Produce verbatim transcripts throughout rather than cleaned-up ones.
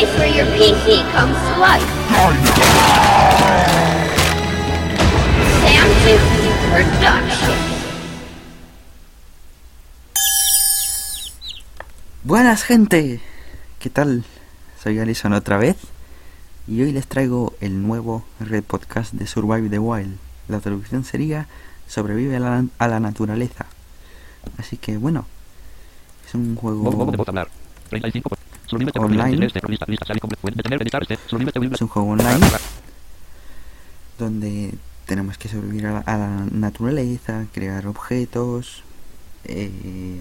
place where your P C comes to life. Sam two Production. Buenas gente, ¿qué tal? Soy Alison otra vez y hoy les traigo el nuevo Red Podcast de Survive the Wild. La traducción sería Sobrevive a la, a la naturaleza. Así que bueno, es un juego online. Es un juego online donde tenemos que sobrevivir a la, a la naturaleza, crear objetos, eh,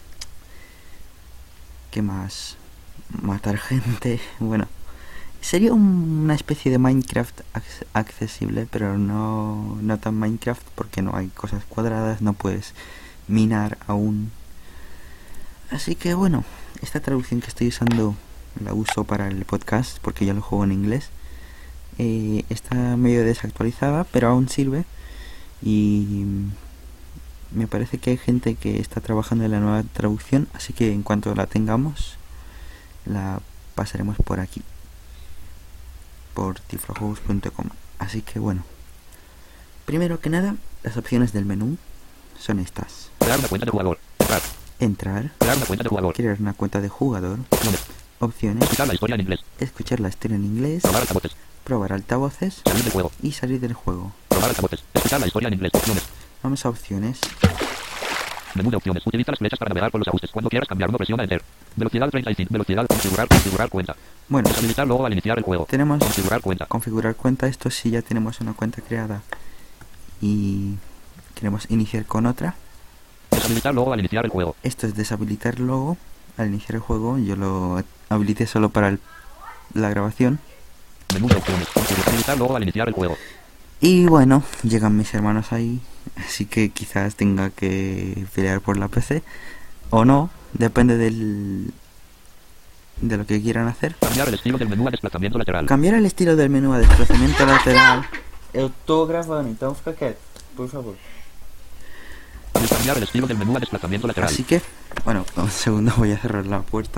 ¿qué más? Matar gente. Bueno, sería un, una especie de Minecraft ac- accesible, pero no, no tan Minecraft porque no hay cosas cuadradas, no puedes minar aún. Así que bueno, esta traducción que estoy usando la uso para el podcast porque ya lo juego en inglés. Eh, está medio desactualizada, pero aún sirve y me parece que hay gente que está trabajando en la nueva traducción, así que en cuanto la tengamos la pasaremos por aquí, por tiflojuegos punto com. Así que bueno, primero que nada, las opciones del menú son estas: crear una cuenta de jugador, entrar, crear una cuenta de jugador, crear una cuenta de jugador, nombre, opciones, escuchar la historia en inglés, escuchar la historia en inglés, probar altavoces, probar altavoces salir del juego, y salir del juego. probar altavoces, escuchar la historia en inglés, opciones, Vamos a opciones. menú de opciones, utiliza las flechas para navegar por los ajustes. Cuando quieras cambiar uno, presiona Enter. Velocidad treinta y cinco, velocidad, configurar, configurar cuenta. Bueno, Deshabilitar logo al iniciar el juego. tenemos Configurar cuenta. configurar cuenta. Esto sí, ya tenemos una cuenta creada y queremos iniciar con otra. Deshabilitar logo al iniciar el juego. Esto es deshabilitar logo al iniciar el juego. Yo lo habilité solo para el- la grabación. Menú de opciones, configurar, habilitar logo al iniciar el juego. Y bueno, llegan mis hermanos ahí, así que quizás tenga que pelear por la P C o no, depende del de lo que quieran hacer. Cambiar el estilo del menú a desplazamiento lateral. Cambiar el estilo del menú a desplazamiento lateral. Autógrafo, necesitamos caquet, por favor. Cambiar el estilo del menú a desplazamiento lateral. Así que, bueno, un segundo, voy a cerrar la puerta.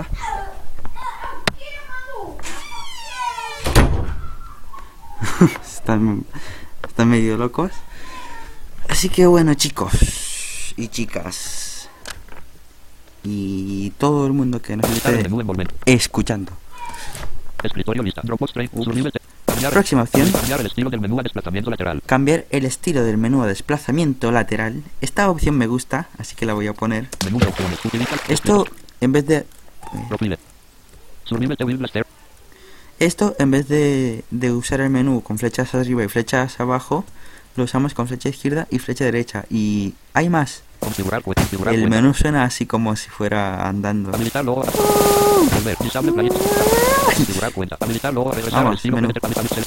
Están, están medio locos. Así que bueno, chicos y chicas y todo el mundo que nos Habilitar el esté menú envolvente. escuchando. Escritorio lista. Dropbox Tray. Uso nivel. Cambiar. Próxima opción. Cambiar el estilo del menú a desplazamiento lateral. Cambiar el estilo del menú a desplazamiento lateral. Esta opción me gusta, así que la voy a poner. Menú de opciones. Utiliza. Esto en vez de Profile. Survival Table Blaster. Esto en vez de, de usar el menú con flechas arriba y flechas abajo, lo usamos con flecha izquierda y flecha derecha. Y hay más. Configurar cuenta. Configurar El cuenta. menú suena así como si fuera andando. Habilitar logo. Volver. Disable play. Configurar cuenta. Habilitar logo. Regresar al Vamos, estilo. menú.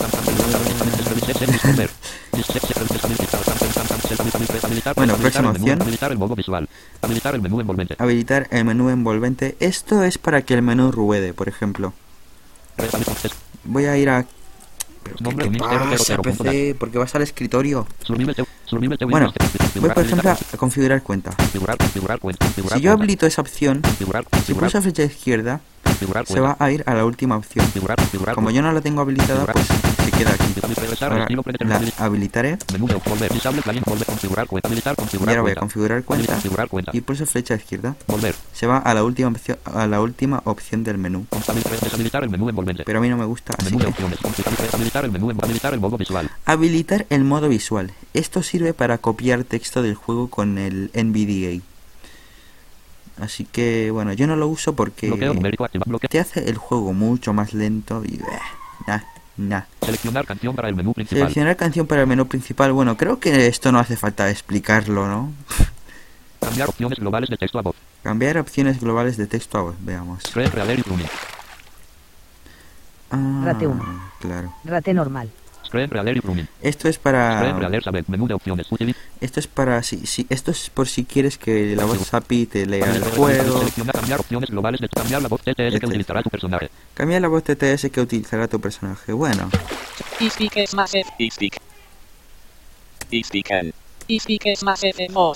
Bueno, próxima opción. Habilitar el modo visual. Habilitar el menú envolvente. Habilitar el menú envolvente. Esto es para que el menú ruede, por ejemplo. Voy a ir a... ¿Pero qué Nombre te mil cero cero pasa, cero punto P C? ¿Por qué vas al escritorio? Bueno, Bueno, voy por ejemplo a configurar cuenta. configurar, configurar cuenta. Configurar Si yo cuenta. habilito esa opción, Configurar, si configurar, pulso flecha izquierda, configurar se cuenta. va a ir a la última opción. Configurar, configurar Como yo no la tengo habilitada, pues se queda aquí. Regresar al Ahora estilo la predeterminado. habilitaré Menú de volver. Disable plugin. Volver. Configurar cuenta. Habilitar. y Configurar ahora voy a cuenta. configurar cuenta Configurar cuenta. y pulso flecha izquierda. Volver. Se va a la última opción, a la última opción del menú. Habilitar, deshabilitar el menú envolvente. Pero a mí no me gusta, así Menú de que opciones. Configurar, habilitar el menú. Habilitar el modo visual. habilitar el modo visual. Esto sirve para copiar texto del juego con el N V D A. Así que bueno, yo no lo uso porque Bloqueo numérico. Activa bloqueo. te hace el juego mucho más lento y eh, nah, nah. Seleccionar canción para el menú principal. Seleccionar canción para el menú principal. Bueno, creo que esto no hace falta explicarlo, ¿no? Cambiar opciones globales de texto a voz. Cambiar opciones globales de texto a voz, veamos. Crear, reader y pruning. Ah, Rate uno. claro. Rate normal. Crear, reader y pruning. Esto es Crear, para reader, saber. Menú de opciones. Utiliza. esto es para si, si esto es por si quieres que la voz A P I te lea el juego. Seleccionar, cambiar opciones globales de cambiar la voz T T S que utilizará tu personaje. Cambia la voz T T S que utilizará tu personaje. Bueno, E-Speak es más F. E-Speak. E-Speak N. E-Speak es más F voz.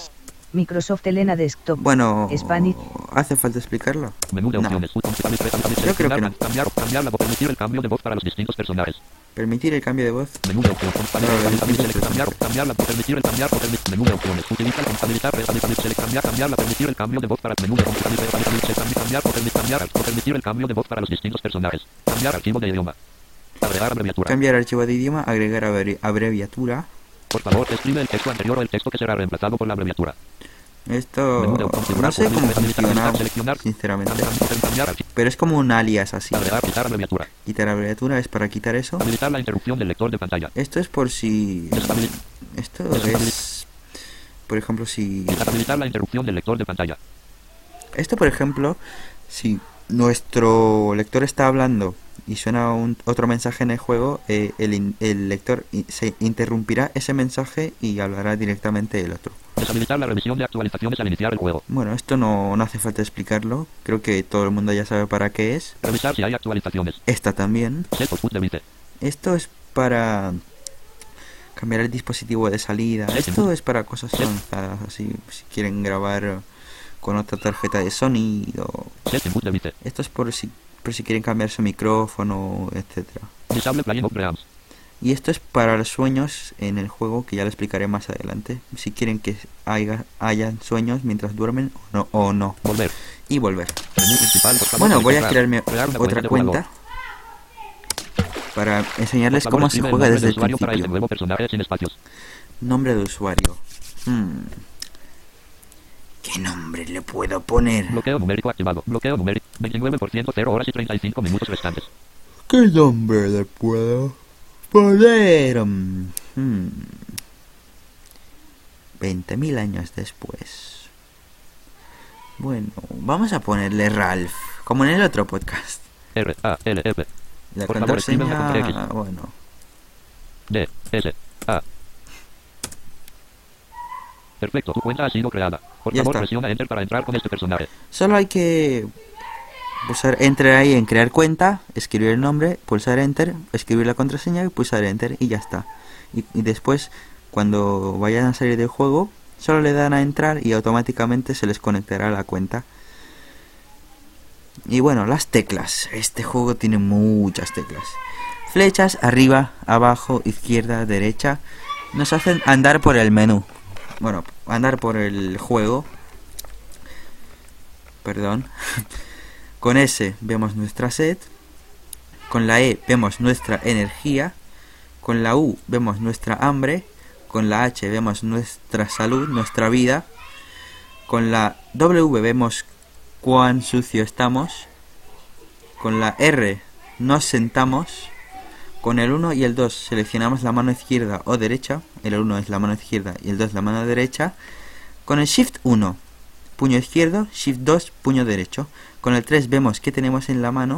Microsoft Elena Desktop. Bueno, Spanish. ¿hace falta explicarlo? Menú de No. opciones. Yo creo que no. Cambiar, cambiar la voz, permitir el cambio de voz para los distintos personajes. Permitir el cambio de voz. Menú de opciones. No, no, no, Cambiar, cambiar la permitir el cambiar o permitir. Menú de opciones. Utilizar, habilitar, habilitar, cambiar, cambiar la permitir el cambio de voz para menú de habilitar, cambiar o permitir cambiar o permitir el cambio de voz para los distintos personajes. Cambiar archivo de idioma. Agregar abreviatura. Cambiar archivo de idioma, agregar abrevi- abreviatura. Por favor, escribe el texto anterior o el texto que será reemplazado por la abreviatura. Esto Menú de no configurar, sé cómo habilitar, funciona, seleccionar, sinceramente. Cambiar, cambiar archivo. Pero es como un alias así. Agregar, quitar abreviatura. Quitar abreviatura es para quitar eso. Habilitar la interrupción del lector de pantalla. Esto es por si... Deshabil- Esto Deshabil- es... Por ejemplo, si... Quitar, habilitar la interrupción del lector de pantalla. Esto, por ejemplo, si nuestro lector está hablando y suena un, otro mensaje en el juego, eh, el, in- el lector i- se interrumpirá ese mensaje y hablará directamente el otro. Deshabilitar la revisión de actualizaciones al iniciar el juego. Bueno, esto no, no hace falta explicarlo. Creo que todo el mundo ya sabe para qué es. Revisar si hay actualizaciones. Esta también. Set output de bice. Esto es para cambiar el dispositivo de salida. Sí, Esto sí. es para cosas avanzadas, así si quieren grabar con otra tarjeta de sonido. Set input de bice. Esto es por si, por si quieren cambiar su micrófono, etcétera. Disable playing of preamps. Y esto es para los sueños en el juego, que ya lo explicaré más adelante. Si quieren que haya hayan sueños mientras duermen o no. O no. Volver. Y volver. Menú principal. Por favor, Bueno, voy a seleccionar. crearme Crear una otra de cuenta jugador. para enseñarles Por favor, cómo se escribe juega nombre desde de el usuario para este principio. nuevo personaje sin espacios. Nombre de usuario. Hmm. ¿Qué nombre le puedo poner? Bloqueo numérico activado. Bloqueo numérico. veintinueve por ciento, cero horas y treinta y cinco minutos restantes. ¿Qué nombre le puedo poner? Hmm. veinte mil años después. Bueno, vamos a ponerle Ralph, como en el otro podcast. R, A, L, F. La Por favor, escribe una contraseña, con bueno, D, S, A. Perfecto, tu cuenta ha sido creada. Por Ya favor, está. presiona Enter para entrar con este personaje. solo hay que pulsar Enter ahí en crear cuenta, escribir el nombre, pulsar Enter, escribir la contraseña y pulsar Enter y ya está. Y, y después, cuando vayan a salir del juego, solo le dan a entrar y automáticamente se les conectará a la cuenta. Y bueno, las teclas. Este juego tiene muchas teclas. Flechas arriba, abajo, izquierda, derecha. Nos hacen andar por el menú. Bueno, andar por el juego. Perdón. Con S vemos nuestra sed. Con la E vemos nuestra energía. Con la U vemos nuestra hambre. Con la H vemos nuestra salud, nuestra vida. Con la W vemos cuán sucio estamos. Con la R nos sentamos. Con el uno y el dos seleccionamos la mano izquierda o derecha. El uno es la mano izquierda y el dos la mano derecha. Con el Shift uno, puño izquierdo, Shift dos, puño derecho. Con el tres vemos qué tenemos en la mano.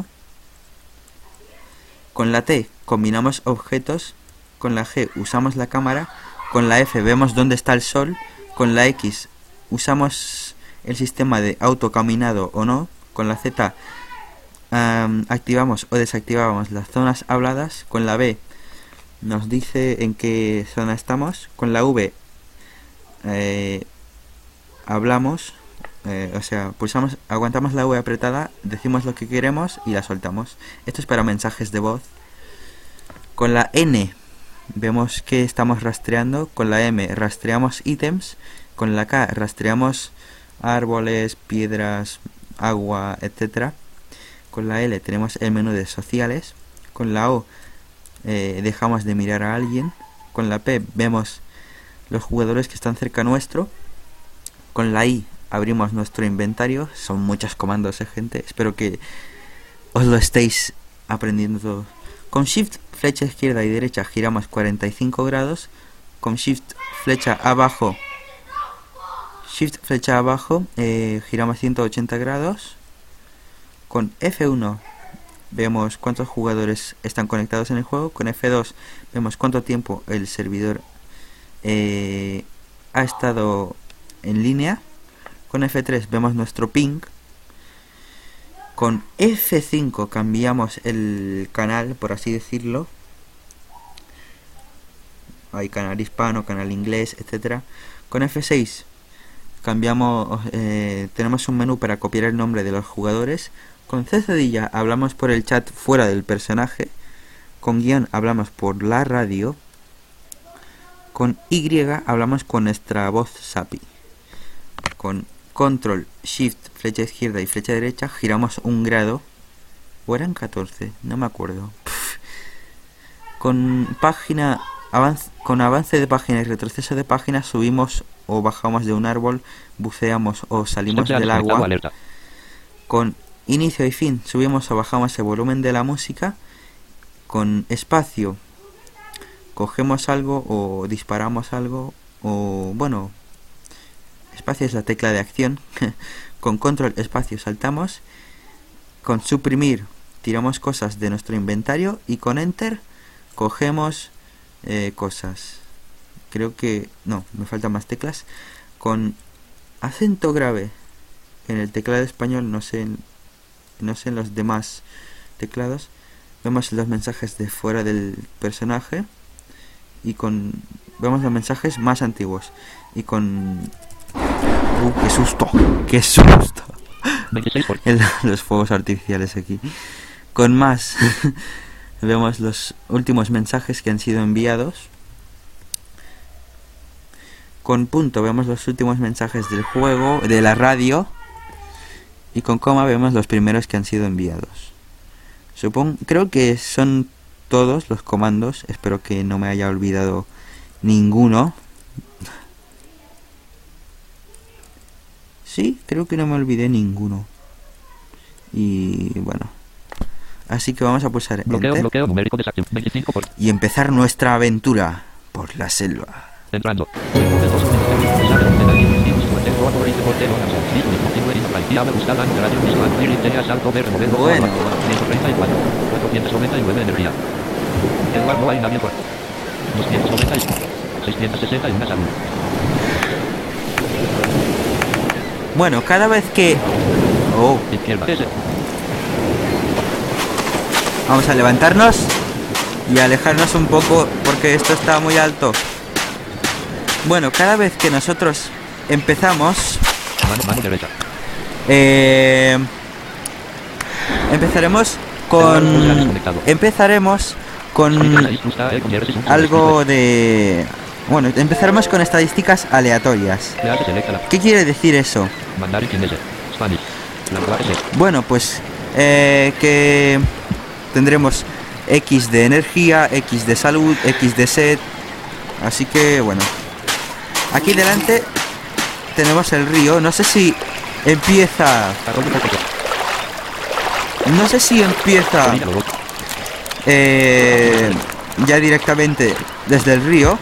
Con la T combinamos objetos. Con la G usamos la cámara. Con la F vemos dónde está el sol. Con la X usamos el sistema de autocaminado o no. Con la Z um, activamos o desactivamos las zonas habladas. Con la B nos dice en qué zona estamos. Con la V eh, hablamos, eh, o sea, pulsamos, aguantamos la V apretada, decimos lo que queremos y la soltamos. Esto es para mensajes de voz. Con la N vemos que estamos rastreando. Con la M rastreamos ítems. Con la K rastreamos árboles, piedras, agua, etcétera. Con la L tenemos el menú de sociales. Con la O eh, dejamos de mirar a alguien. Con la P vemos los jugadores que están cerca nuestro. Con la I abrimos nuestro inventario. Son muchos comandos, eh, gente. Espero que os lo estéis aprendiendo todo. Con Shift, flecha izquierda y derecha giramos cuarenta y cinco grados. Con Shift, flecha abajo, Shift, flecha abajo, eh, giramos ciento ochenta grados. Con F uno vemos cuántos jugadores están conectados en el juego. Con F dos vemos cuánto tiempo el servidor eh, ha estado en línea. Con F tres vemos nuestro ping. Con F cinco cambiamos el canal, por así decirlo. Hay canal hispano, canal inglés, etcétera. Con F seis cambiamos, eh, tenemos un menú para copiar el nombre de los jugadores. Con C cedilla hablamos por el chat fuera del personaje. Con guión hablamos por la radio. Con Y hablamos con nuestra voz S A P I. Con control, shift, flecha izquierda y flecha derecha giramos un grado. ¿O eran catorce? No me acuerdo. Pff. Con página, avance, con avance de página y retroceso de página subimos o bajamos de un árbol, buceamos o salimos del agua. Alerta. Con inicio y fin subimos o bajamos el volumen de la música. Con espacio cogemos algo o disparamos algo, o bueno, espacio es la tecla de acción. Con control espacio saltamos. Con suprimir tiramos cosas de nuestro inventario y con enter cogemos eh, cosas. Creo que no, me faltan más teclas. Con acento grave en el teclado español, no sé en, no sé en los demás teclados, vemos los mensajes de fuera del personaje y con vemos los mensajes más antiguos y con uh, qué susto, qué susto. El, los fuegos artificiales aquí. Con más vemos los últimos mensajes que han sido enviados. Con punto vemos los últimos mensajes del juego, de la radio. Y con coma vemos los primeros que han sido enviados. Supongo, creo que son todos los comandos. Espero que no me haya olvidado ninguno. Sí, creo que no me olvidé ninguno. Y bueno, así que vamos a pulsar bloqueo, enter bloqueo numérico desactiv veinticinco por... y empezar nuestra aventura por la selva. Entrando. Bueno, cuatrocientos noventa y nueve energía. El lugar no hay nadie por doscientos noventa y seiscientos sesenta y una salud. bueno, cada vez que oh, Izquierda. Ese. vamos a levantarnos y alejarnos un poco porque esto está muy alto. Bueno, cada vez que nosotros empezamos, Mano, mano derecha. eh, empezaremos con empezaremos con algo de bueno, empezaremos con estadísticas aleatorias. ¿Qué quiere decir eso? Bueno, pues eh, que tendremos X de energía, X de salud, X de sed. Así que bueno, aquí delante tenemos el río. No sé si empieza No sé si empieza eh, ya directamente desde el río.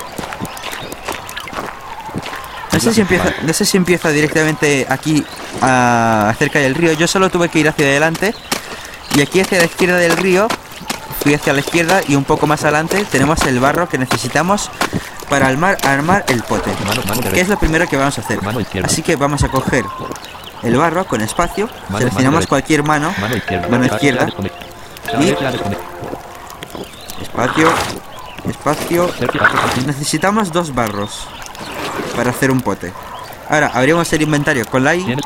No sé si empieza, no sé si empieza directamente aquí a, cerca del río. Yo solo tuve que ir hacia adelante. Y aquí hacia la izquierda del río fui hacia la izquierda y un poco más adelante tenemos el barro que necesitamos para armar, armar el pote. Que es lo primero que vamos a hacer. Así que vamos a coger el barro con espacio. Seleccionamos cualquier mano. Mano izquierda. Y espacio. Espacio. Necesitamos dos barros para hacer un pote. Ahora abrimos el inventario con la I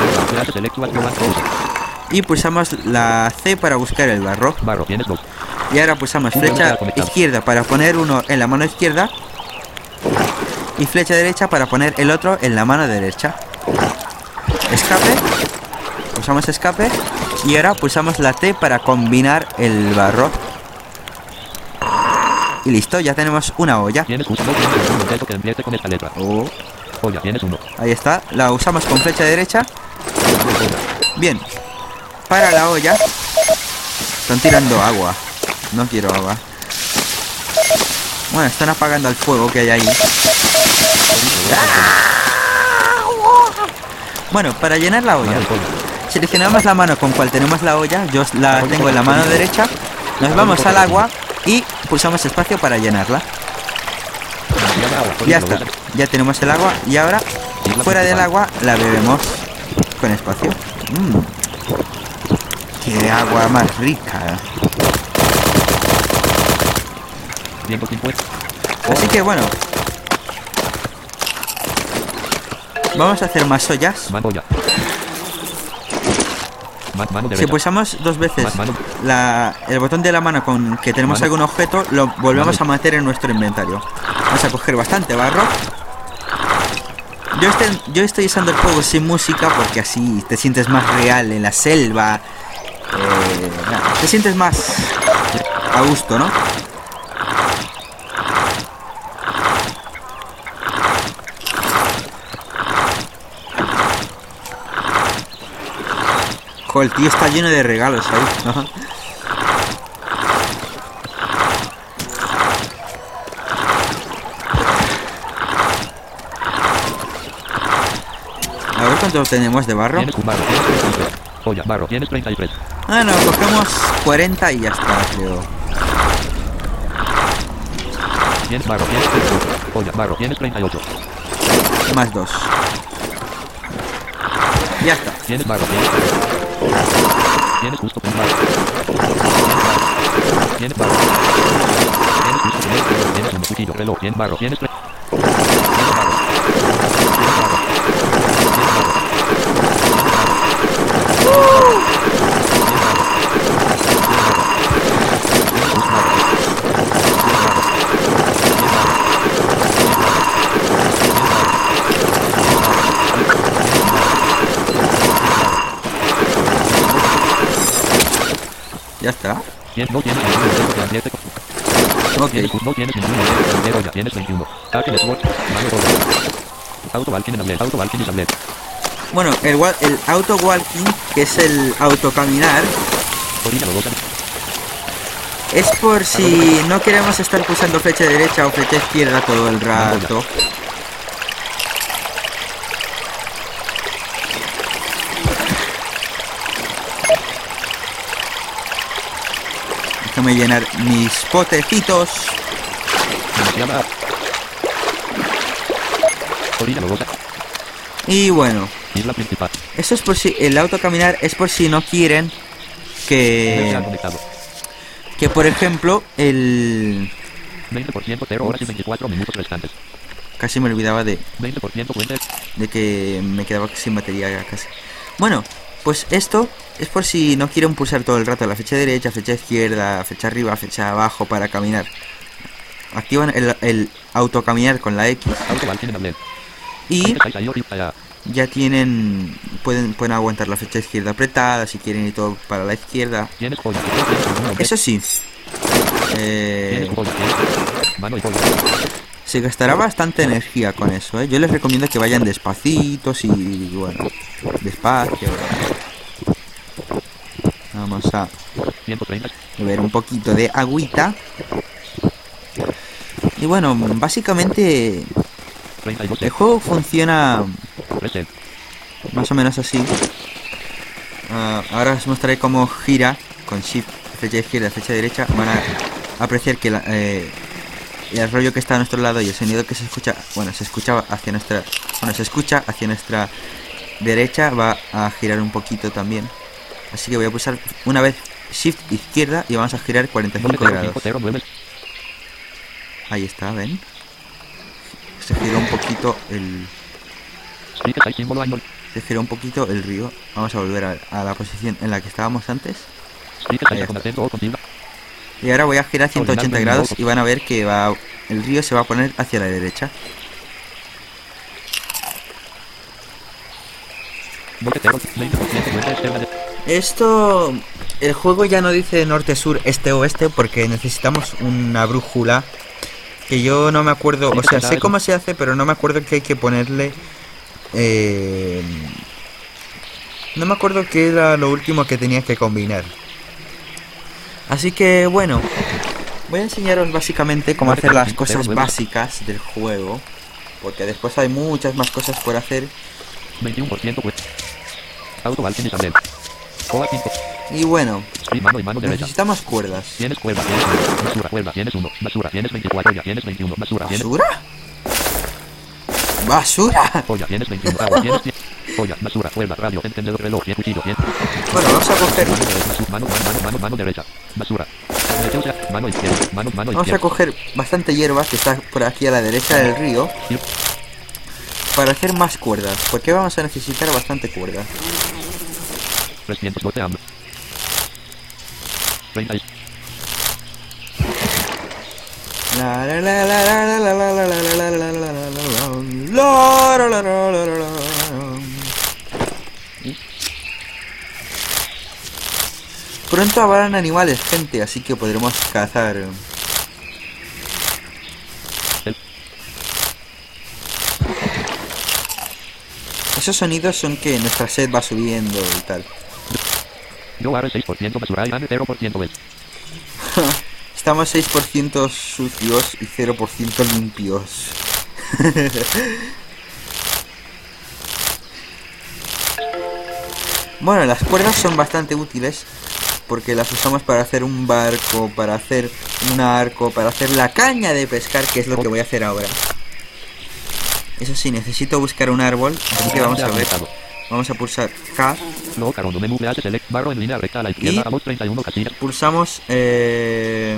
y pulsamos la C para buscar el barro. Y ahora pulsamos flecha izquierda para poner uno en la mano izquierda y flecha derecha para poner el otro en la mano derecha. Escape. Pulsamos escape y ahora pulsamos la T para combinar el barro. Y listo, ya tenemos una olla. Oh. Ahí está, la usamos con flecha derecha. Bien. Para la olla. Están tirando agua. No quiero agua. Bueno, están apagando el fuego que hay ahí. Bueno, para llenar la olla, seleccionamos la mano con cual tenemos la olla. Yo la tengo en la mano derecha. Nos vamos al agua y pulsamos espacio para llenarla. Ya está, ya tenemos el agua. Y ahora, fuera del agua, la bebemos con espacio. mm. Qué agua más rica. Así que bueno, Vamos a hacer más ollas. Mano olla. Ma- mano Si derecha. pulsamos dos veces Ma- mano. la, el botón de la mano con que tenemos Mano. algún objeto, lo volvemos Mano. a meter en nuestro inventario. Vamos a coger bastante barro. Yo, este- yo estoy usando el juego sin música porque así te sientes más real en la selva. Eh, nada, te sientes más a gusto, ¿no? Joder, el tío está lleno de regalos ahí. Ajá. A ver cuánto tenemos de barro. Tienes un barro, tienes treinta y tres. Olla, barro, tienes treinta y tres. Ah, no, cogemos cuarenta y ya está, creo. Tienes barro, tienes treinta y ocho. Olla, barro, tienes treinta y ocho. Más dos. Ya está. Tienes barro, tienes Tienes justo un barro. Tienes barro. Tienes justo un barro. Tienes un cuchillo, reloj, tienes barro, tienes tre- Tienes barro. Tienes barro. Tienes barro. Ya está. Tienes- No tienes ningún elemento que advierte. Ok. Tienes, no tienes ningún elemento de olla, tienes veintiuno. Alchemy Sword, mano doble. Auto Alchemy Tablet, Auto Alchemy Tablet. Bueno, el, wa- el auto walking, que es el autocaminar, Orilla lodosa. es por si no queremos estar pulsando flecha derecha o flecha izquierda todo el rato. Déjame llenar mis potecitos. Demasiada. Orilla lodosa. Y bueno, Isla principal. eso es por si el autocaminar es por si no quieren No se que ha conectado. que por ejemplo el veinte por ciento, cero horas y veinticuatro minutos restantes. casi me olvidaba de veinte por ciento fuentes. de que me quedaba sin batería ya casi. Bueno, pues esto es por si no quieren pulsar todo el rato la flecha derecha, flecha izquierda, flecha arriba, flecha abajo para caminar. Activan el, el autocaminar con la X Auto Alchemy Tablet. y Ahí, ahí, ahí, ahí. ya tienen pueden pueden aguantar la flecha izquierda apretada si quieren y todo para la izquierda. Tienes joya, no tienes ningún objeto. Eso sí, eh, Tienes joya, tienes mano y joya. se gastará bastante energía con eso, ¿eh? Yo les recomiendo que vayan despacitos y bueno, despacio. Vamos a ciento treinta. beber un poquito de agüita. Y bueno, básicamente treinta y dos. el juego funciona Reset. más o menos así. Ah, ahora os mostraré cómo gira con Shift, flecha izquierda, flecha derecha. Van a apreciar que la, eh, el rollo que está a nuestro lado y el sonido que se escucha, bueno, se escucha hacia nuestra, bueno, se escucha hacia nuestra derecha va a girar un poquito también. Así que voy a pulsar una vez Shift izquierda y vamos a girar cuarenta y cinco grados. cero nueve. Ahí está, ¿ven? Se giró un poquito el, Speakers hay símbolo año. se giró un poquito el río. Vamos a volver a, a la posición en la que estábamos antes. Speakers Ahí hay está. con acento o contigo. Y ahora voy a girar ciento ochenta grados y van a ver que va el río se va a poner hacia la derecha. Bloque cero, veinte por ciento fuente externa de. Esto, el juego ya no dice norte, sur, este, oeste porque necesitamos una brújula que yo no me acuerdo, o sea, sé cómo se hace, pero no me acuerdo que hay que ponerle. Eh, no me acuerdo qué era lo último que tenía que combinar. Así que bueno, voy a enseñaros básicamente cómo hacer las cosas básicas del juego, porque después hay muchas más cosas por hacer. veintiuno por ciento fuente. Auto Alchemy Tablet. Coa cinco. Y bueno, Sí, mano y mano derecha. necesitamos cuerdas. Tienes cuerda, tienes uno. Basura, cuerda, tienes uno. Basura, tienes veinticuatro. Ya tienes veintiuno. Basura, tienes. ¿Basura? ¡Basura! Olla, tienes veintiuno. Agua, tienes diez. Olla, basura, cuerda, radio, encendedor, reloj, tienes cuchillo, tienes. Bueno, vamos a coger, Mano derecha, basura, mano, mano, mano, mano, mano derecha. Basura. Derecha, mano izquierda, mano, mano vamos a izquierda. coger bastante hierba que está por aquí a la derecha del río. para hacer más cuerdas, porque vamos a necesitar bastante cuerda. trescientos doce hambre. treinta y... La la la la la la la la la la la la la la la la la la. Pronto habrán animales, gente, así que podremos cazar. Esos sonidos son que nuestra sed va subiendo y tal. Yo haré seis por ciento basura y gane cero por ciento vez. Estamos seis por ciento sucios y cero por ciento limpios. Bueno, las cuerdas son bastante útiles porque las usamos para hacer un barco, para hacer un arco, para hacer la caña de pescar, que es lo que voy a hacer ahora. Eso sí, necesito buscar un árbol, así que vamos a ver. Vamos a pulsar K. No, caro, no menú P H select, barro en línea recta a la izquierda, Y a voz treinta y uno casillas. pulsamos eh...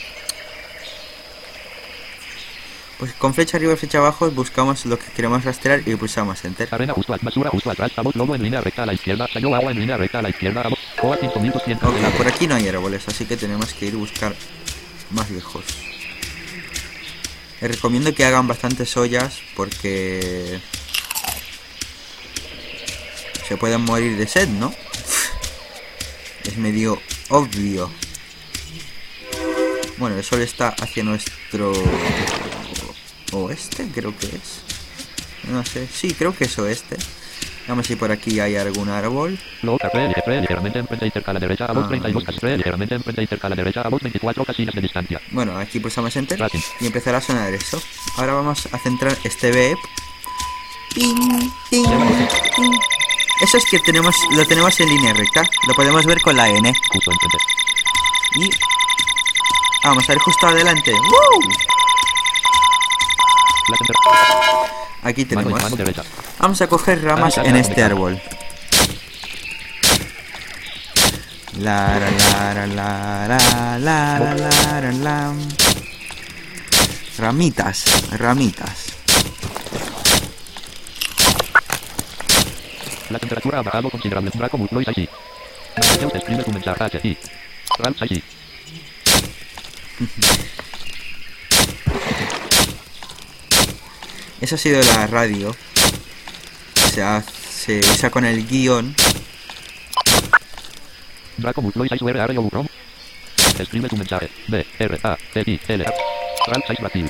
pues con flecha arriba y flecha abajo buscamos lo que queremos rastrear y pulsamos Enter. Arena justo al, basura justo atrás, a voz lobo en línea recta a la izquierda, cayó agua en línea recta a la izquierda, a voz, coa cinco mil doscientos. Ok, por aquí no hay árboles, así que tenemos que ir a buscar más lejos. Les recomiendo que hagan bastantes ollas porque se pueden morir de sed, ¿no? Es medio obvio. Bueno, el sol está hacia nuestro oeste, creo que es. No sé, sí, creo que es oeste. Vamos si por aquí hay algún árbol. No, café, café, ligeramente enfrente y cerca a la derecha, a voz Ah, treinta y dos casillas, ligeramente enfrente y cerca a la derecha, a voz veinticuatro casillas de distancia. Bueno, aquí pulsamos Enter Tracking. y empezará a sonar eso. Ahora vamos a centrar este B E P. Ping, ping, ping. Eso es que tenemos, lo tenemos en línea recta. Lo podemos ver con la N. Justo enfrente. Y vamos a ver justo adelante. ¡Woo! La temperatura. Aquí Mano, tenemos. mano derecha. Vamos a coger ramas Ah, ya, en ya, este ya. árbol. La la la la la la la la la la. Ramitas, ramitas. La temperatura ha bajado considerablemente. Draco muslo y Saisi. Usted escribe tu mensaje H I. Ralph Saisi. Esa ha sido la radio. Se, ha- se usa con el guión. Draco muslo y Saisi U R R O Chrome. Escribe tu mensaje. B R A T I L. Ralph Saisi Brasil.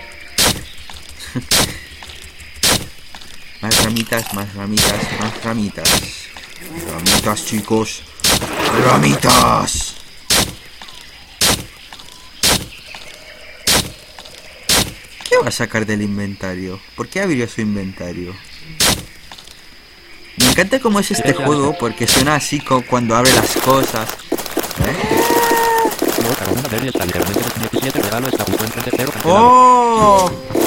Más ramitas, más ramitas, más ramitas. Ramitas, chicos. Ramitas. ¿Qué va a sacar del inventario? ¿Por qué abrió su inventario? Me encanta cómo es este juego porque suena así co- cuando abre las cosas. ¿Eh? No, caro, una berry está ligeramente diecisiete. Regalo está justo enfrente. Cero cancelado. ¡Oh!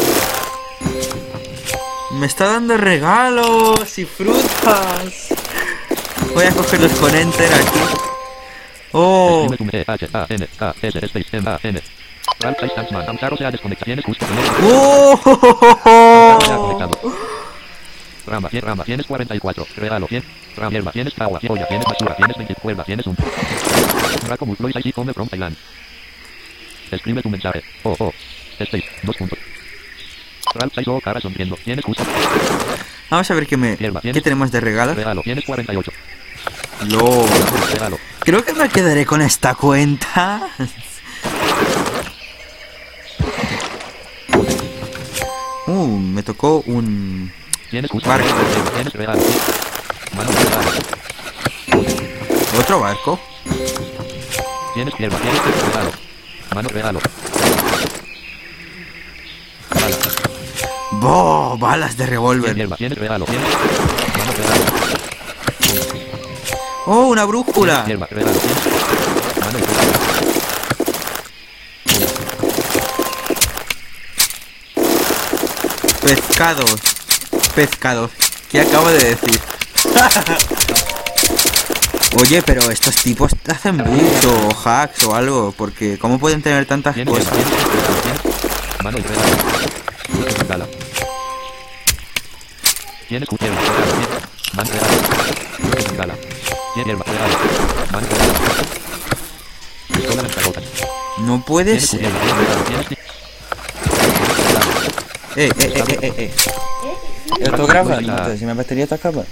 Me está dando regalos y frutas. Voy a cogerlos con Enter aquí. ¡Oh! Escribe tu mensaje H A N K S Space M A N. Ralph Saisi Tanzman. Amparo se ha desconectado. Tienes justo con él. Amparo se ha ¡Oh! conectado. Rama, tien- rama, tienes cuarenta y cuatro. Regalo, tien. Rama, hierba, tienes agua. Olla, tienes basura, tienes veinte. Cuerda, tienes un. Draco muslo y Saisi come from Thailand. Escribe tu mensaje. Oh, oh. Space, dos puntos. Ralph Saisi oh, cara sonriendo. Tienes justo. Vamos a ver qué me Hierba, qué tienes- tenemos de regalo. Regalo, tienes cuarenta y ocho. LOL. Regalo. Creo que me quedaré con esta cuenta. Uh, me tocó un Tienes justo. Barco. Tienes regalo. tienes- Mano, regalo. otro barco. Tienes hierba, tienes regalo. Mano, regalo. Bala. ¡Boh! Balas de Tienes revólver. hierba, tienes regalo. Tienes. Mano, regalo. ¡Oh, una brújula! Tienes hierba, regalo. Tienes. Mano, regalo. Pescados. Pescados. ¿Qué acabo de decir? Oye, pero estos tipos hacen bugs o hacks o algo, porque ¿cómo pueden tener tantas Tienes hierba, cosas? tienes regalo. Tienes. Mano, regalo. Bala. Tienes cu- hierba, regalo, tienes. Man regalo. Tienes bengala. Tienes hierba, regalo. Man regalo. Pistola lanzagotas. No puede Tienes cu- ser. hierba, tienes regalo, tienes ti- Eh, eh, eh, eh, eh, eh. Esto graba, no, si mi batería está acabada.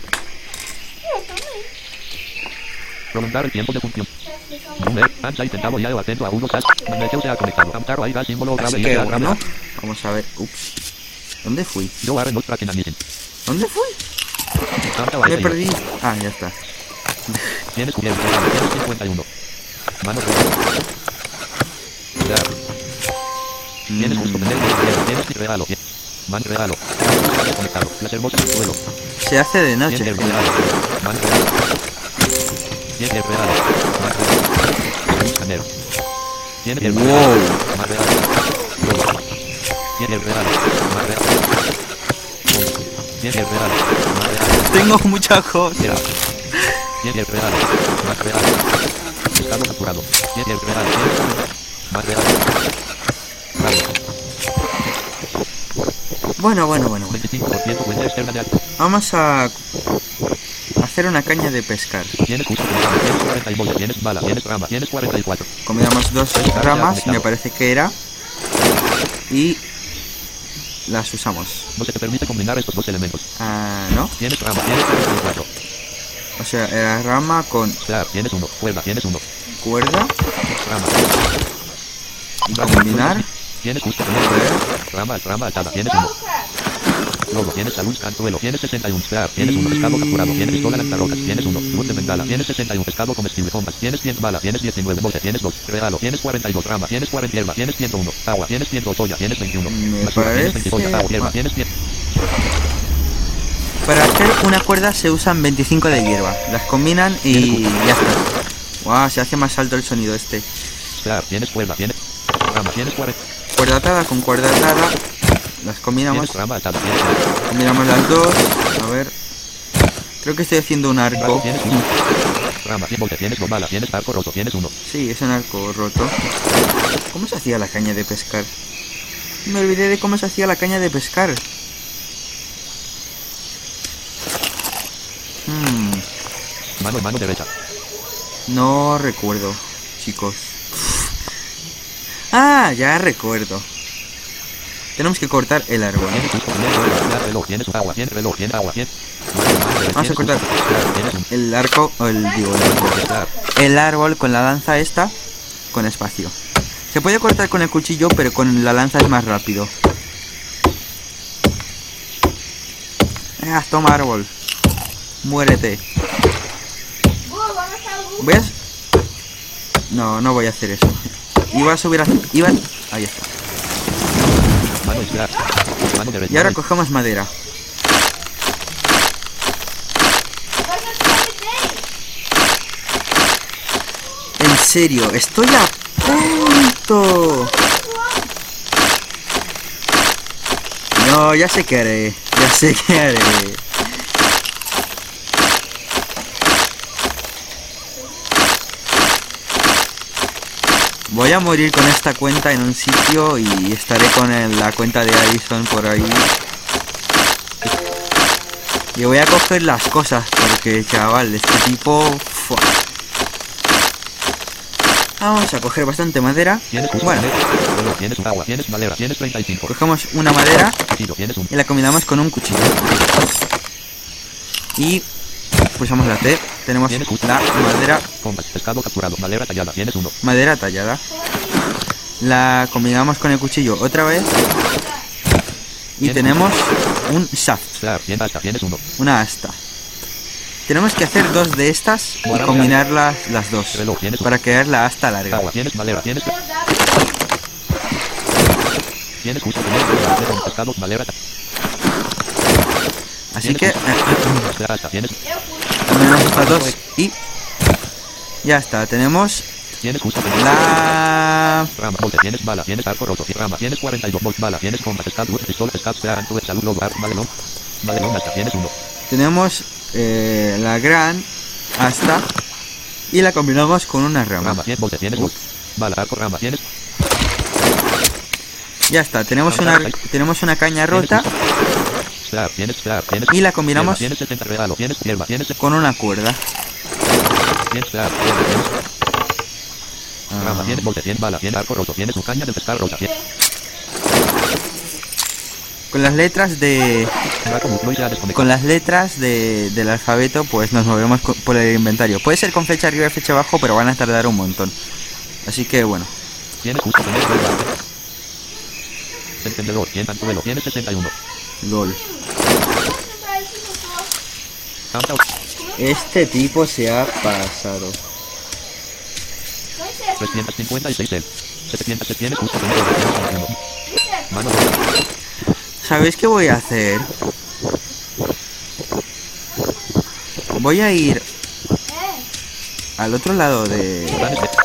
Prolongar el tiempo de función. Boomer, ancha intentado ya o atento a uno cas. Magnesio se ha conectado. Amtaro ahí da símbolo grave Así y que entra grave. bueno, vamos a ver. Ups. ¿Dónde fui? Yo ahora no tracking a meeting. ¿Dónde fui? Amtaro Me ahí perdí. Ah, ya está. Tienes cubierto, regalo, tienes cincuenta y uno. Mano regalo. Ya. Tienes justo tener hierba, tienes ti- regalo. tie- Man regalo. Desconectado. Las hermosas al suelo. Se hace de Tienes noche. hierba, regalo. Man regalo. Tienes hierba, regalo. Man regalo. Escanero. Tienes hierba, regalo. Wow. Man regalo. Robo. Tienes hierba, regalo. Man regalo. Bomba. Tienes hierba, regalo. Man regalo. Tengo muchas cosas. Tierra. Tienes hierba, regalo. Man regalo. Estado capturado. Tienes hierba, regalo. Man regalo. Regalo. Bueno, bueno, bueno. bueno. veinticinco por ciento cuenta externa de alto. Vamos a hacer una caña de pescar. Tienes justo rama, tienes cuarenta y bola, tienes bala, tienes rama, tienes cuarenta y cuatro. Combinamos dos ramas, me parece que era. Y las usamos. No se te permite combinar estos dos elementos. Ah, ¿no? Tienes rama, tienes cuarenta y cuatro. O sea, era rama con Claro, tienes uno. Cuerda, tienes uno. cuerda. Rama. Y combinar. Tienes justo tener rama, rama atada, tienes uno. Lobo, tienes salud, anzuelo, tienes sesenta y uno. Claro, tienes uno. Pescado capturado, tienes pistola lanzarrocas, tienes uno. Luz de bengala, tienes sesenta y uno. Pescado comestible, bombas, tienes cien bala, tienes diecinueve. Bote, tienes dos. Regalo, tienes cuarenta y dos. Rama, tienes cuarenta hierba, tienes ciento uno. Agua, tienes cien dos. Soya, tienes veintiuno. Me Basura, tienes parece- veinte. Soya, agua, hierba, tienes cien. Para hacer una cuerda se usan veinticinco de hierba. Las combinan y ya está. Wow, se hace más alto el sonido este. Claro, tienes cuerda, tienes rama, tienes cuarenta. Cuerda atada con cuerda atada. Las combinamos. Tienes rama atada, tienes Combinamos las dos. A ver. Creo que estoy haciendo un Raco, arco. tienes uno. Rama, tienes bote, tienes dos balas, tienes arco roto, tienes uno. Sí, es un arco roto. ¿Cómo se hacía la caña de pescar? Me olvidé de cómo se hacía la caña de pescar. Hmm, Mano, mano derecha. no recuerdo, chicos. Ah, ya recuerdo. Tenemos que cortar el árbol. Tienes justo, tienes reloj, reloj, tienes agua, tienes reloj, tienes agua, tienes. Mano, mano derecha, Vamos a tienes cortar justo, claro, tienes un. el arco, o el, digo, el, árbol. Claro, El árbol con la lanza esta, con espacio. Se puede cortar con el cuchillo, pero con la lanza es más rápido. Ah, toma árbol. Muérete. Voy a... No, no voy a hacer eso. Iba a subir a... Iba... Ahí está. mano izquierda, mano derecha. Y ahora cogemos madera. En serio, estoy a punto. No, ya sé qué haré. Ya sé qué haré. Voy a morir con esta cuenta en un sitio y estaré con el- la cuenta de Addison por ahí. Y voy a coger las cosas porque, chaval, este tipo... ¡fua! Vamos a coger bastante madera. Tienes justo, Bueno, tienes reloj, tienes un agua, tienes madera, tienes treinta y cinco. cogemos una madera Cuchillo, tienes un. y la combinamos con un cuchillo. Y pulsamos la T. Tenemos Tienes justo. la madera, Bombas, pescado capturado, madera tallada, tienes uno. madera tallada. La combinamos con el cuchillo otra vez. Y Tienes tenemos un shaft, Claro, tienes hasta, tienes uno. una asta. Tenemos que hacer dos de estas y Bueno, combinar las, las dos reloj, tienes para crear la asta larga. Agua, tienes madera, tienes. Tienes justo, tienes madera, con pescado, madera. Así que eh, Espera, hasta, tienes. combinamos estas dos y ya está. Tenemos Tienes justo, tienes. la... Rama, bote, tienes bala, tienes arco roto, rama, tienes cuarenta y dos volt, bala, tienes bomba, pescado, pistola, pescado, sea, antu, salud, lobo, arco, vadelón. Vadelón, hasta, tienes uno. Tenemos eh, la gran asta y la combinamos con una rama. Rama, tienes bote, tienes bote. Bala, arco, rama, tienes. Ya está, tenemos una, tenemos una caña rota pear, tienes pear, tienes... Y la combinamos Tienes setenta regalo, tienes hierba, tienes... con una cuerda. Tienes pear, tienes... tienes... Ah. Rama, tienes bote, tienes bala, tienes arco roto, tienes un caña de pescar rota, tienes... Con las letras de... Arco muslo y se ha desconectado. Con las letras de, del alfabeto, pues nos movemos co- por el inventario. Puede ser con flecha arriba y flecha abajo, pero van a tardar un montón. Así que bueno. Tienes justo, tienes hierba. Encendedor, tienes anzuelo, tienes sesenta y uno. LOL. Canta... Este tipo se ha pasado. trescientos cincuenta y seis él. setecientos se tienes justo, tienes hierba, tienes uno. Mano rota. ¿Sabéis qué voy a hacer? Voy a ir al otro lado de... Planes de...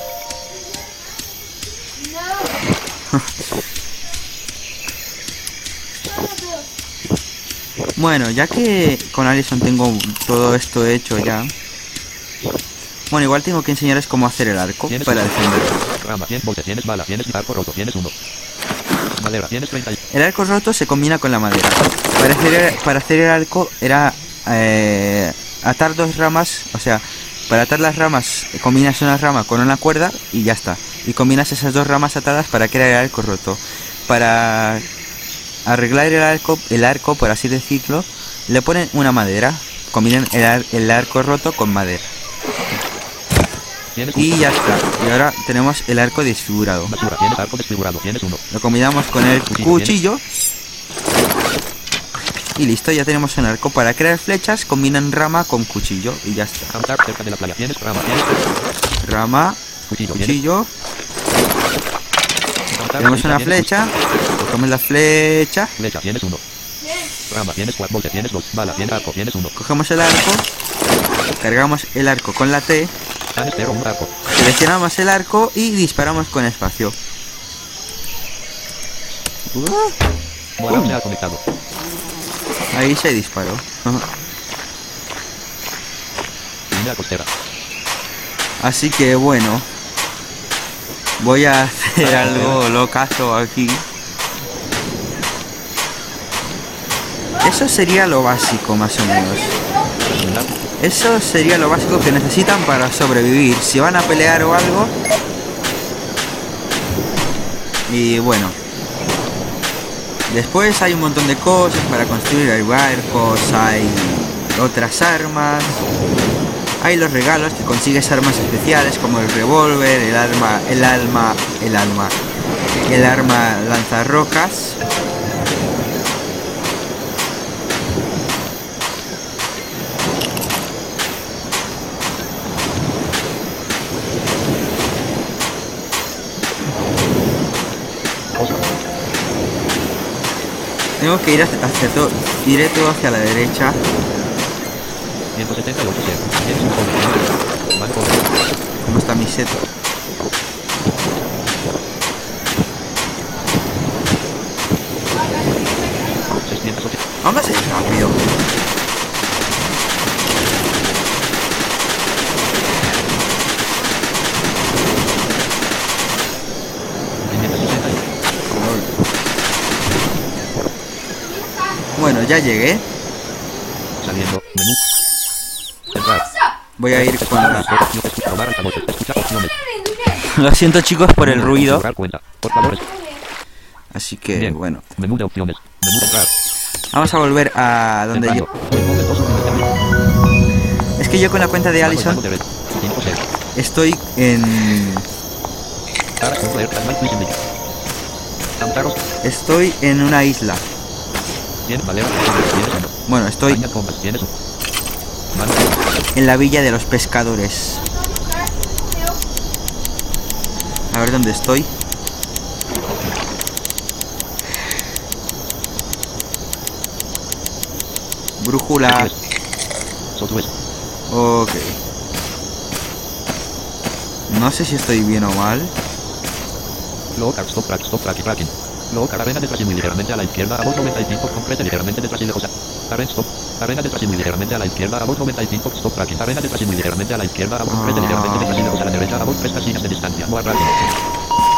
Bueno, ya que con Allison tengo todo esto hecho ya. Bueno, igual tengo que enseñarles cómo hacer el arco Tienes para uno. defender. Rama, tienes bote, tienes bala, tienes arco roto, tienes uno. Madera, tienes treinta y... El arco roto se combina con la madera. Para hacer, para hacer el arco era eh, atar dos ramas, o sea, para atar las ramas combinas una rama con una cuerda y ya está. Y combinas esas dos ramas atadas para crear el arco roto. Para arreglar el arco, el arco por así decirlo, le ponen una madera. Combinan el, ar- el arco roto con madera. Tienes Y justo. ya está. Y ahora tenemos el arco desfigurado. Basura, tienes arco desfigurado, tienes uno. Lo combinamos con el Cuchillo, cuchillo. Y listo, ya tenemos un arco. Para crear flechas combinan rama con cuchillo. Y ya está. Cantar cerca de la playa, tienes rama, tienes... Rama, Cuchillo, tienes... cuchillo. Cantar Tenemos cerca, una tienes flecha. Cogemos la flecha. Flecha, tienes uno. Rama, tienes cuatro, bote, tienes dos. Bala, tienes arco, tienes uno. Cogemos el arco. Cargamos el arco con la T. Tienes cero, un arco. Seleccionamos el arco y disparamos con espacio. Uh, Moral se ha conectado. ahí se disparó. Línea costera. Así que bueno, voy a hacer algo locazo aquí. Eso sería lo básico, más o menos. Eso sería lo básico que necesitan para sobrevivir. Si van a pelear o algo. Y bueno, después hay un montón de cosas para construir. Hay barcos, hay otras armas. Hay los regalos que consigues armas especiales como el revólver, el arma, el alma, el alma, el arma lanzarrocas. Tengo que ir hacia, hacia todo, iré todo hacia la derecha. ciento setenta y ocho C. Tienes un joven. Vale, joven. ¿Cómo está mi set? seiscientos ochenta. Vamos a ir rápido. quinientos sesenta y uno. Bueno, ya llegué. Saliendo. Menú. Entrar. Voy a ir con... Opción, escuchar, probar altavoces, escuchar opciones. Lo siento, chicos, por el ruido. Borrar cuenta. Por favor. Así que, Bien. bueno. Menú de opciones. Menú de entrar. Vamos a volver a donde yo... Es que yo con la cuenta de Allison estoy en... Estoy en una isla. Bueno, estoy en la villa de los pescadores. A ver dónde estoy. Brújula. Ok. No sé si estoy bien o mal. Local, stop track, stop track y tracking. Local, arena detrás y muy ligeramente a la izquierda, a voz noventa y cinco, concreta ligeramente detrás y lejos. Arena, stop. Arena detrás y muy ligeramente a la izquierda, a voz noventa y cinco, stop tracking. Arena detrás y muy ligeramente a la izquierda, a voz concreta ligeramente detrás y lejos a la derecha, a voz tres casillas de distancia. Moar rápido.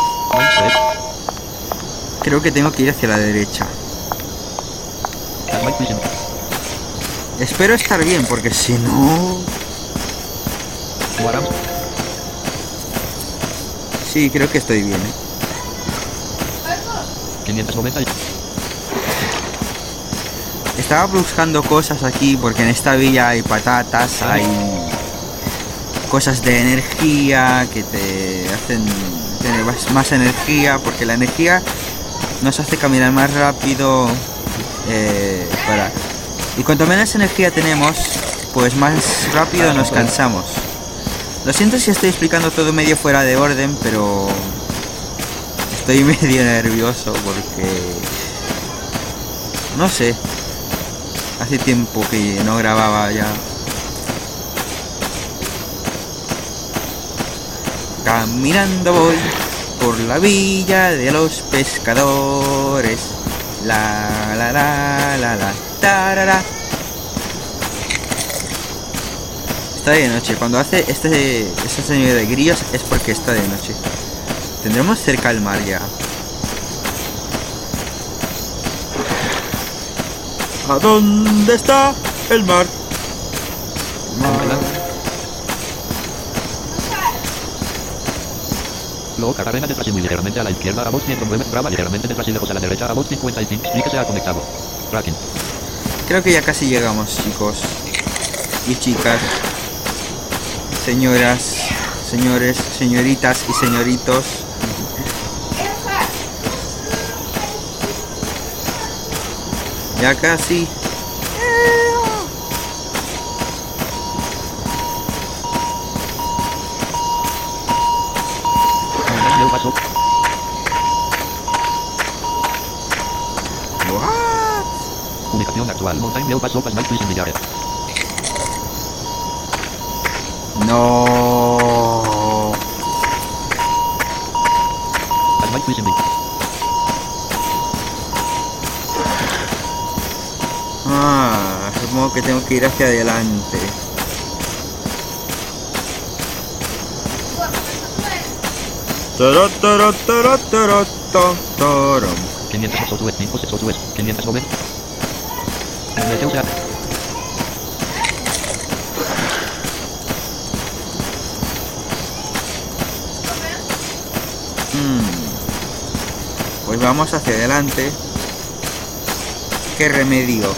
Creo que tengo que ir hacia la derecha. Fishing. Espero estar bien, porque si no... Guaram. Sí, creo que estoy bien, ¿eh? quinientos noventa. Estaba buscando cosas aquí, porque en esta villa hay patatas, hay cosas de energía que te hacen tener más, más energía, porque la energía nos hace caminar más rápido. Eh, para... Y cuanto menos energía tenemos, pues más rápido nos cansamos. Lo siento si estoy explicando todo medio fuera de orden, pero estoy medio nervioso porque... no sé. Hace tiempo que no grababa ya. Caminando voy por la villa de los pescadores. La la la la la tarara. Está de noche. Cuando hace este este sonido de grillos es porque está de noche. Tendremos cerca el mar ya. ¿A dónde está el mar? Mar. Luego carrera detrás y muy ligeramente a la izquierda, a voz ciento nueve, brava ligeramente detrás y lejos a la derecha, a voz cincuenta y cinco, y que se ha conectado. Tracking. Creo que ya casi llegamos, chicos y chicas, señoras, señores, señoritas y señoritos. Ya casi. Paso. What? Ubicación actual. Mountain View Paso Pasmal Twist Millares. No. Pasmal Twist Millares. Ah, supongo que tengo que ir hacia adelante. quinientos ocho West, cinco ocho West, quinientos noventa. Meteo sea. Hmm. Pues vamos hacia adelante. ¿Qué remedio?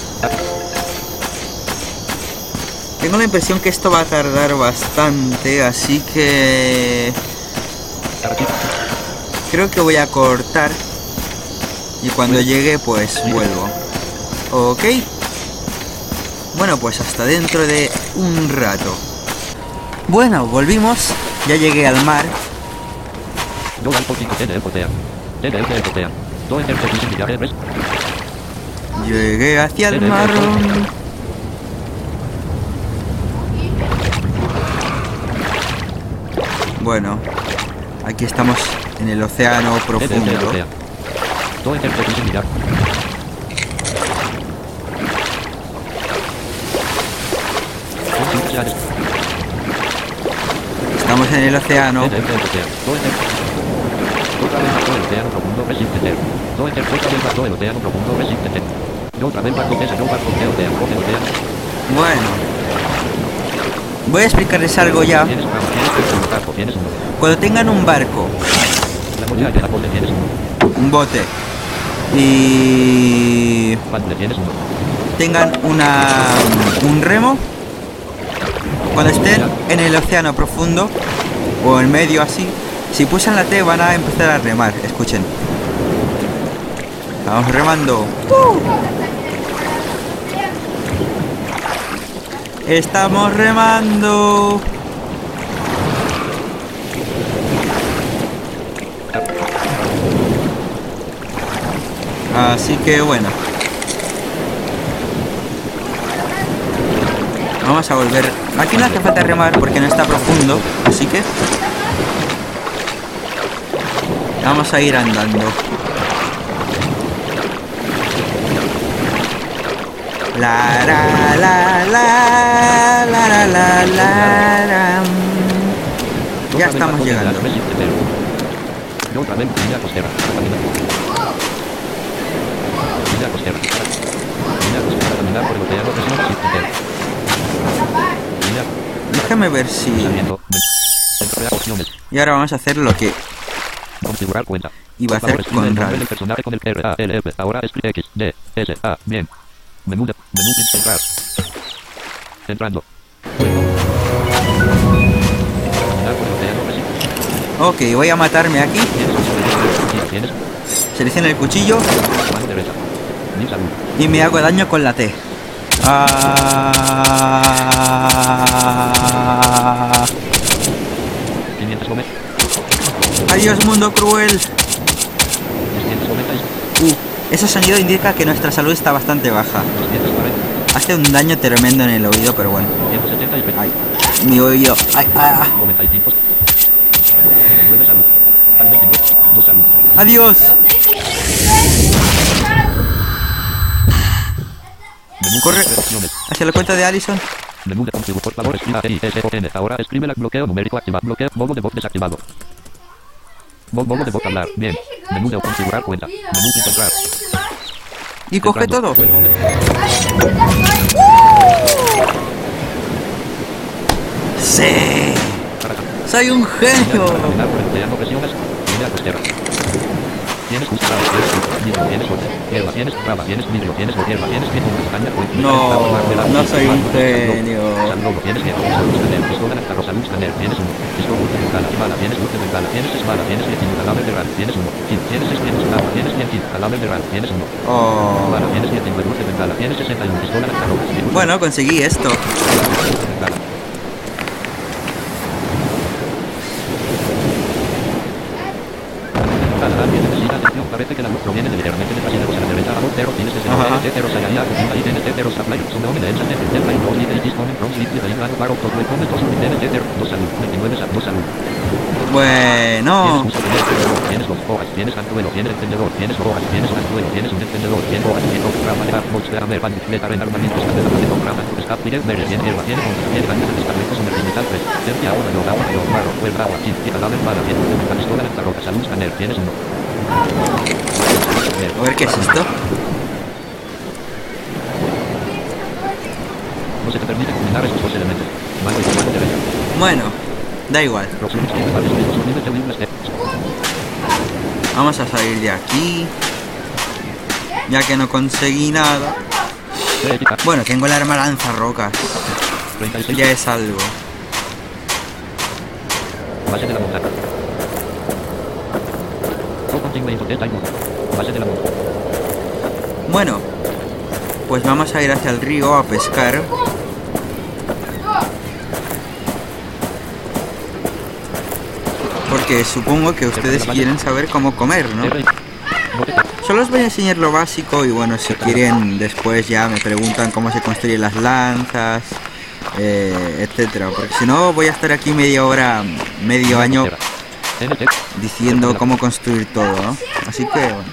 Tengo la impresión que esto va a tardar bastante, así que... creo que voy a cortar. Y cuando llegue, pues vuelvo. Ok. Bueno, pues hasta dentro de un rato. Bueno, volvimos. Ya llegué al mar. No alto cinco T D L Potea. T D L Potea. Do enter Twist Millares Res. Llegué hacia el mar. Bueno, aquí estamos en el océano profundo. Do enter Twist Millares. Estamos en el océano. T D L Potea. Do enter. Otra vez bajo el océano profundo resiste. Do enter. Otra vez bajo el océano profundo resiste. Yo otra vez bajo esa, no bajo el océano, coge el océano. Bueno, voy a explicarles algo ya. Tienes uno, tienes un barco, tienes uno. Cuando tengan un barco, La boya de la boya tienes uno. un bote y Padre tienes uno. tengan una un remo, cuando estén en el océano profundo o en medio así, si pulsan la T van a empezar a remar. Escuchen. Vamos remando. Estamos remando. Así que bueno. Vamos a volver. Aquí no hace falta remar porque no está profundo, así que vamos a ir andando. La la la la la la la la la. Ya estamos llegando. Yo otra vez, línea costera. Línea costera. Para caminar por el océano, presiona Shift Enter. Línea. Déjame ver si... Lanzamiento. Entre opciones. Y ahora vamos a hacer lo que Configurar cuenta. iba a Por favor, hacer escribe el con nombre Ralph. del personaje con el R, A, L, F. Ahora escribe X, D, S, A. Bien. Menú de... Menú de entrar. Entrando. Caminar por el océano, presiona. Ok, voy a matarme aquí. Tienes un solo de tienes. Selecciono el cuchillo Mano derecha. Ni salud. y me hago daño con la T. Ah... quinientos noventa. Adiós, mundo cruel. doscientos noventa. Uh, ese sonido indica que nuestra salud está bastante baja. doscientos cuarenta. Hace un daño tremendo en el oído, pero bueno. ciento setenta y Ay, mi oído. Ay, ah, noventa y cinco. nueve salud. Al veintinueve. dos salud. Adiós. Menú Corre. opciones. Hacia la cuenta de Allison. Menú de configuración. Por favor, escriba I S O N. Ahora escribe el bloqueo numérico activado. Bloqueo. Modo de voz desactivado. Mo- Modo de voz hablar. Bien. Menú de configurar cuenta. Menú de encontrar. Y coge Entrando. todo. Sí. Para acá. Soy un genio. Para caminar por el océano, presionas. Línea costera. Tienes gustado, tienes fruto, vidrio, tienes bote, hierba, tienes raba, tienes vidrio, tienes hierba, tienes pie, una castaña, cuenca, No, no soy un genio. Saludo, tienes hierro, salud, escáner, pistola, nectar, salud, escáner, tienes uno, pistola, luz de bengala, bala, tienes luz de bengala, tienes espada, tienes diecinueve, cadáver de ral, tienes uno, kit, tienes seiscientos, lava, tienes cien kit, cadáver de ral, tienes uno, Oh. bala, tienes diecinueve, luz de bengala, tienes sesenta y uno, pistola, nectar, luz, Bueno, conseguí esto. luz de bengala. Alguien necesita atención, parece que la luz proviene de ligeramente de pasillos a la derecha, a voz cero, tienes desde Ajá. nueve, cero, seis, allá, y tienes cero, supply, son de hombre, el sante, el delta, y dos, y el disponen, from, sleep, y de ahí, claro, claro, todo el come, dos, tienes cero, dos salud, veintinueve, dos salud. Bueno. Tienes un solo, tienes dos hojas, tienes anzuelo, tienes encendedor, tienes hojas, tienes anzuelo, tienes un encendedor, tienes hojas, tienes un programa de armas, de amer, pan, fleta, en armamento, escapeta, de programa, escap, tienes ver, tienes hierba, tienes once, tienes baños, escarmentos, sumergimental, tres, tercia, agua, yo, agua, yo, barro, fuel, agua, kit, y cadáver, bala, tienes una pistola, nectar, roca, salud, escáner, tienes uno. A ver qué es esto. No se te permite combinar estos dos elementos. Mano y mano derecha. Bueno, da igual. Próximos principales sonidos, sonidos de Windows T. Vamos a salir de aquí. Ya que no conseguí nada. Ética. Bueno, tengo el arma lanzarrocas. treinta y seis. Ya es algo. Base de la montaña. Containment Hotel Time. Base de la montaña. Bueno, pues vamos a ir hacia el río a pescar. Porque supongo que ustedes quieren saber cómo comer, ¿no? R. Bote. Solo os voy a enseñar lo básico y bueno, si quieren después ya me preguntan cómo se construyen las lanzas, eh, etcétera. Porque si no voy a estar aquí media hora, medio año N T. diciendo cómo construir todo, ¿no? Así que bueno.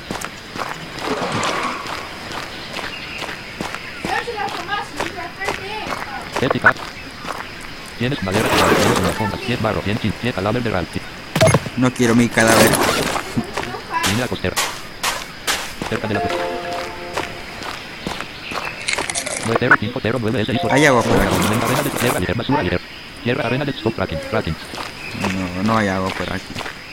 Ética. Tienes madera, tienes una fonda, cien barro, cien kit, cien cadáver de ralph. No quiero mi cadáver. Línea costera. Cerca de la costa. nueve cero cinco cero nueve S. Hay agua por aquí. Arena de tierra, ligera, basura, ligera. Tierra, arena de stop, tracking, tracking. No, no hay agua por aquí.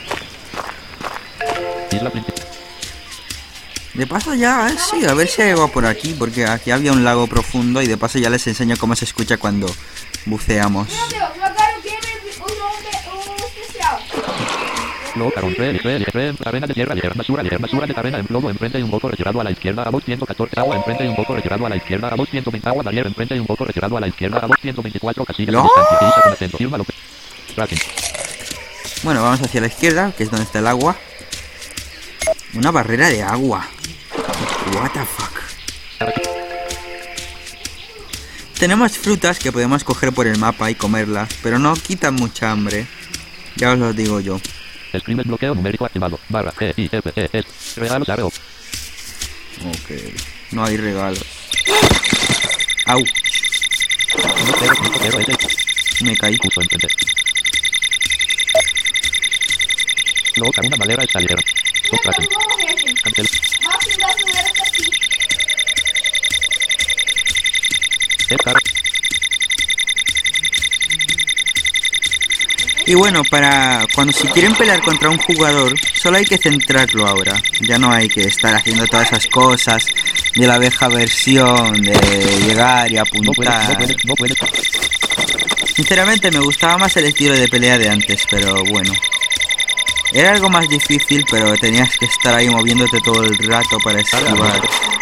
Isla principal. De paso ya, eh, sí, a ver si hay agua por aquí, porque aquí había un lago profundo y de paso ya les enseño cómo se escucha cuando buceamos. Meu Deus, agora o gamer usou um, de- um especial. Low, carón, re, re, re, arena de tierra, ligera, basura, ligera, basura de arena en plomo, enfrente y un poco retirado a la izquierda, a voz ciento catorce, agua, enfrente y un poco retirado a la izquierda, a voz ciento veinte, agua, barrier, enfrente y un poco retirado a la izquierda, a voz ciento veinticuatro, casillas de ¡No! distancia, Isa con acento, firma López. Tracking. Bueno, vamos hacia la izquierda, que es donde está el agua. Una barrera de agua. What the fuck. Tenemos frutas que podemos coger por el mapa y comerlas, pero no quitan mucha hambre. Ya os lo digo yo. Escribe el bloqueo numérico activado, barra, G, I, F, E, S, regalos, areo. Ok. No hay regalos. Au, uno cero cinco cero S, me caí. justo enfrente. Luego, una madera está ligera. Stop Eu tracking. vou morrer, gente. Cancel. Máximo das mulheres tá aqui. Pescar. Y bueno, para cuando si quieren pelear contra un jugador, solo hay que centrarlo ahora. Ya no hay que estar haciendo todas esas cosas de la vieja versión de llegar y No puedes, no apuntar. puedes, no puedes. Sinceramente me gustaba más el estilo de pelea de antes, pero bueno. Era algo más difícil, pero tenías que estar ahí moviéndote todo el rato para esquivar.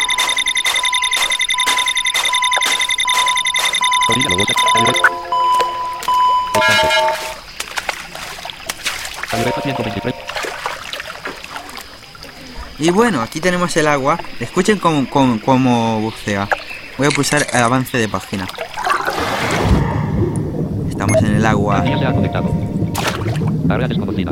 Orilla, logosa, calibre. Descanso. Calibreta ciento veintitrés. Y bueno, aquí tenemos el agua. Escuchen cómo, cómo, cómo bucea. Voy a pulsar el avance de página. Estamos en el agua. Ya se ha conectado. Área desconocida.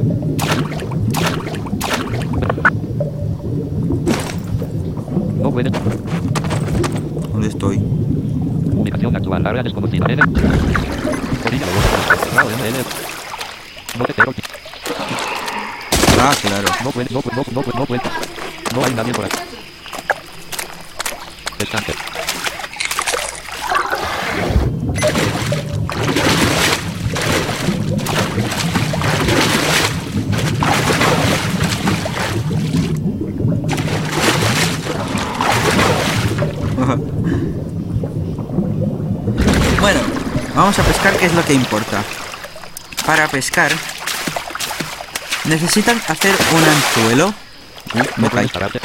No puede. ¿Dónde estoy? Ubicación actual. Área desconocida. N. Orilla, logosa. Bravo, N, N. No te quiero. Ah, claro. No puede, no puede, no puede, no puede, no puede. No hay nadie por aquí. Descanse. Bueno, vamos a pescar, que es lo que importa. Para pescar necesitan hacer un anzuelo. Uh, Me no caí. puedes pararte.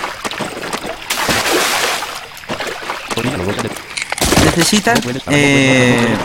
Orilla, logosa de... Necesitan eh,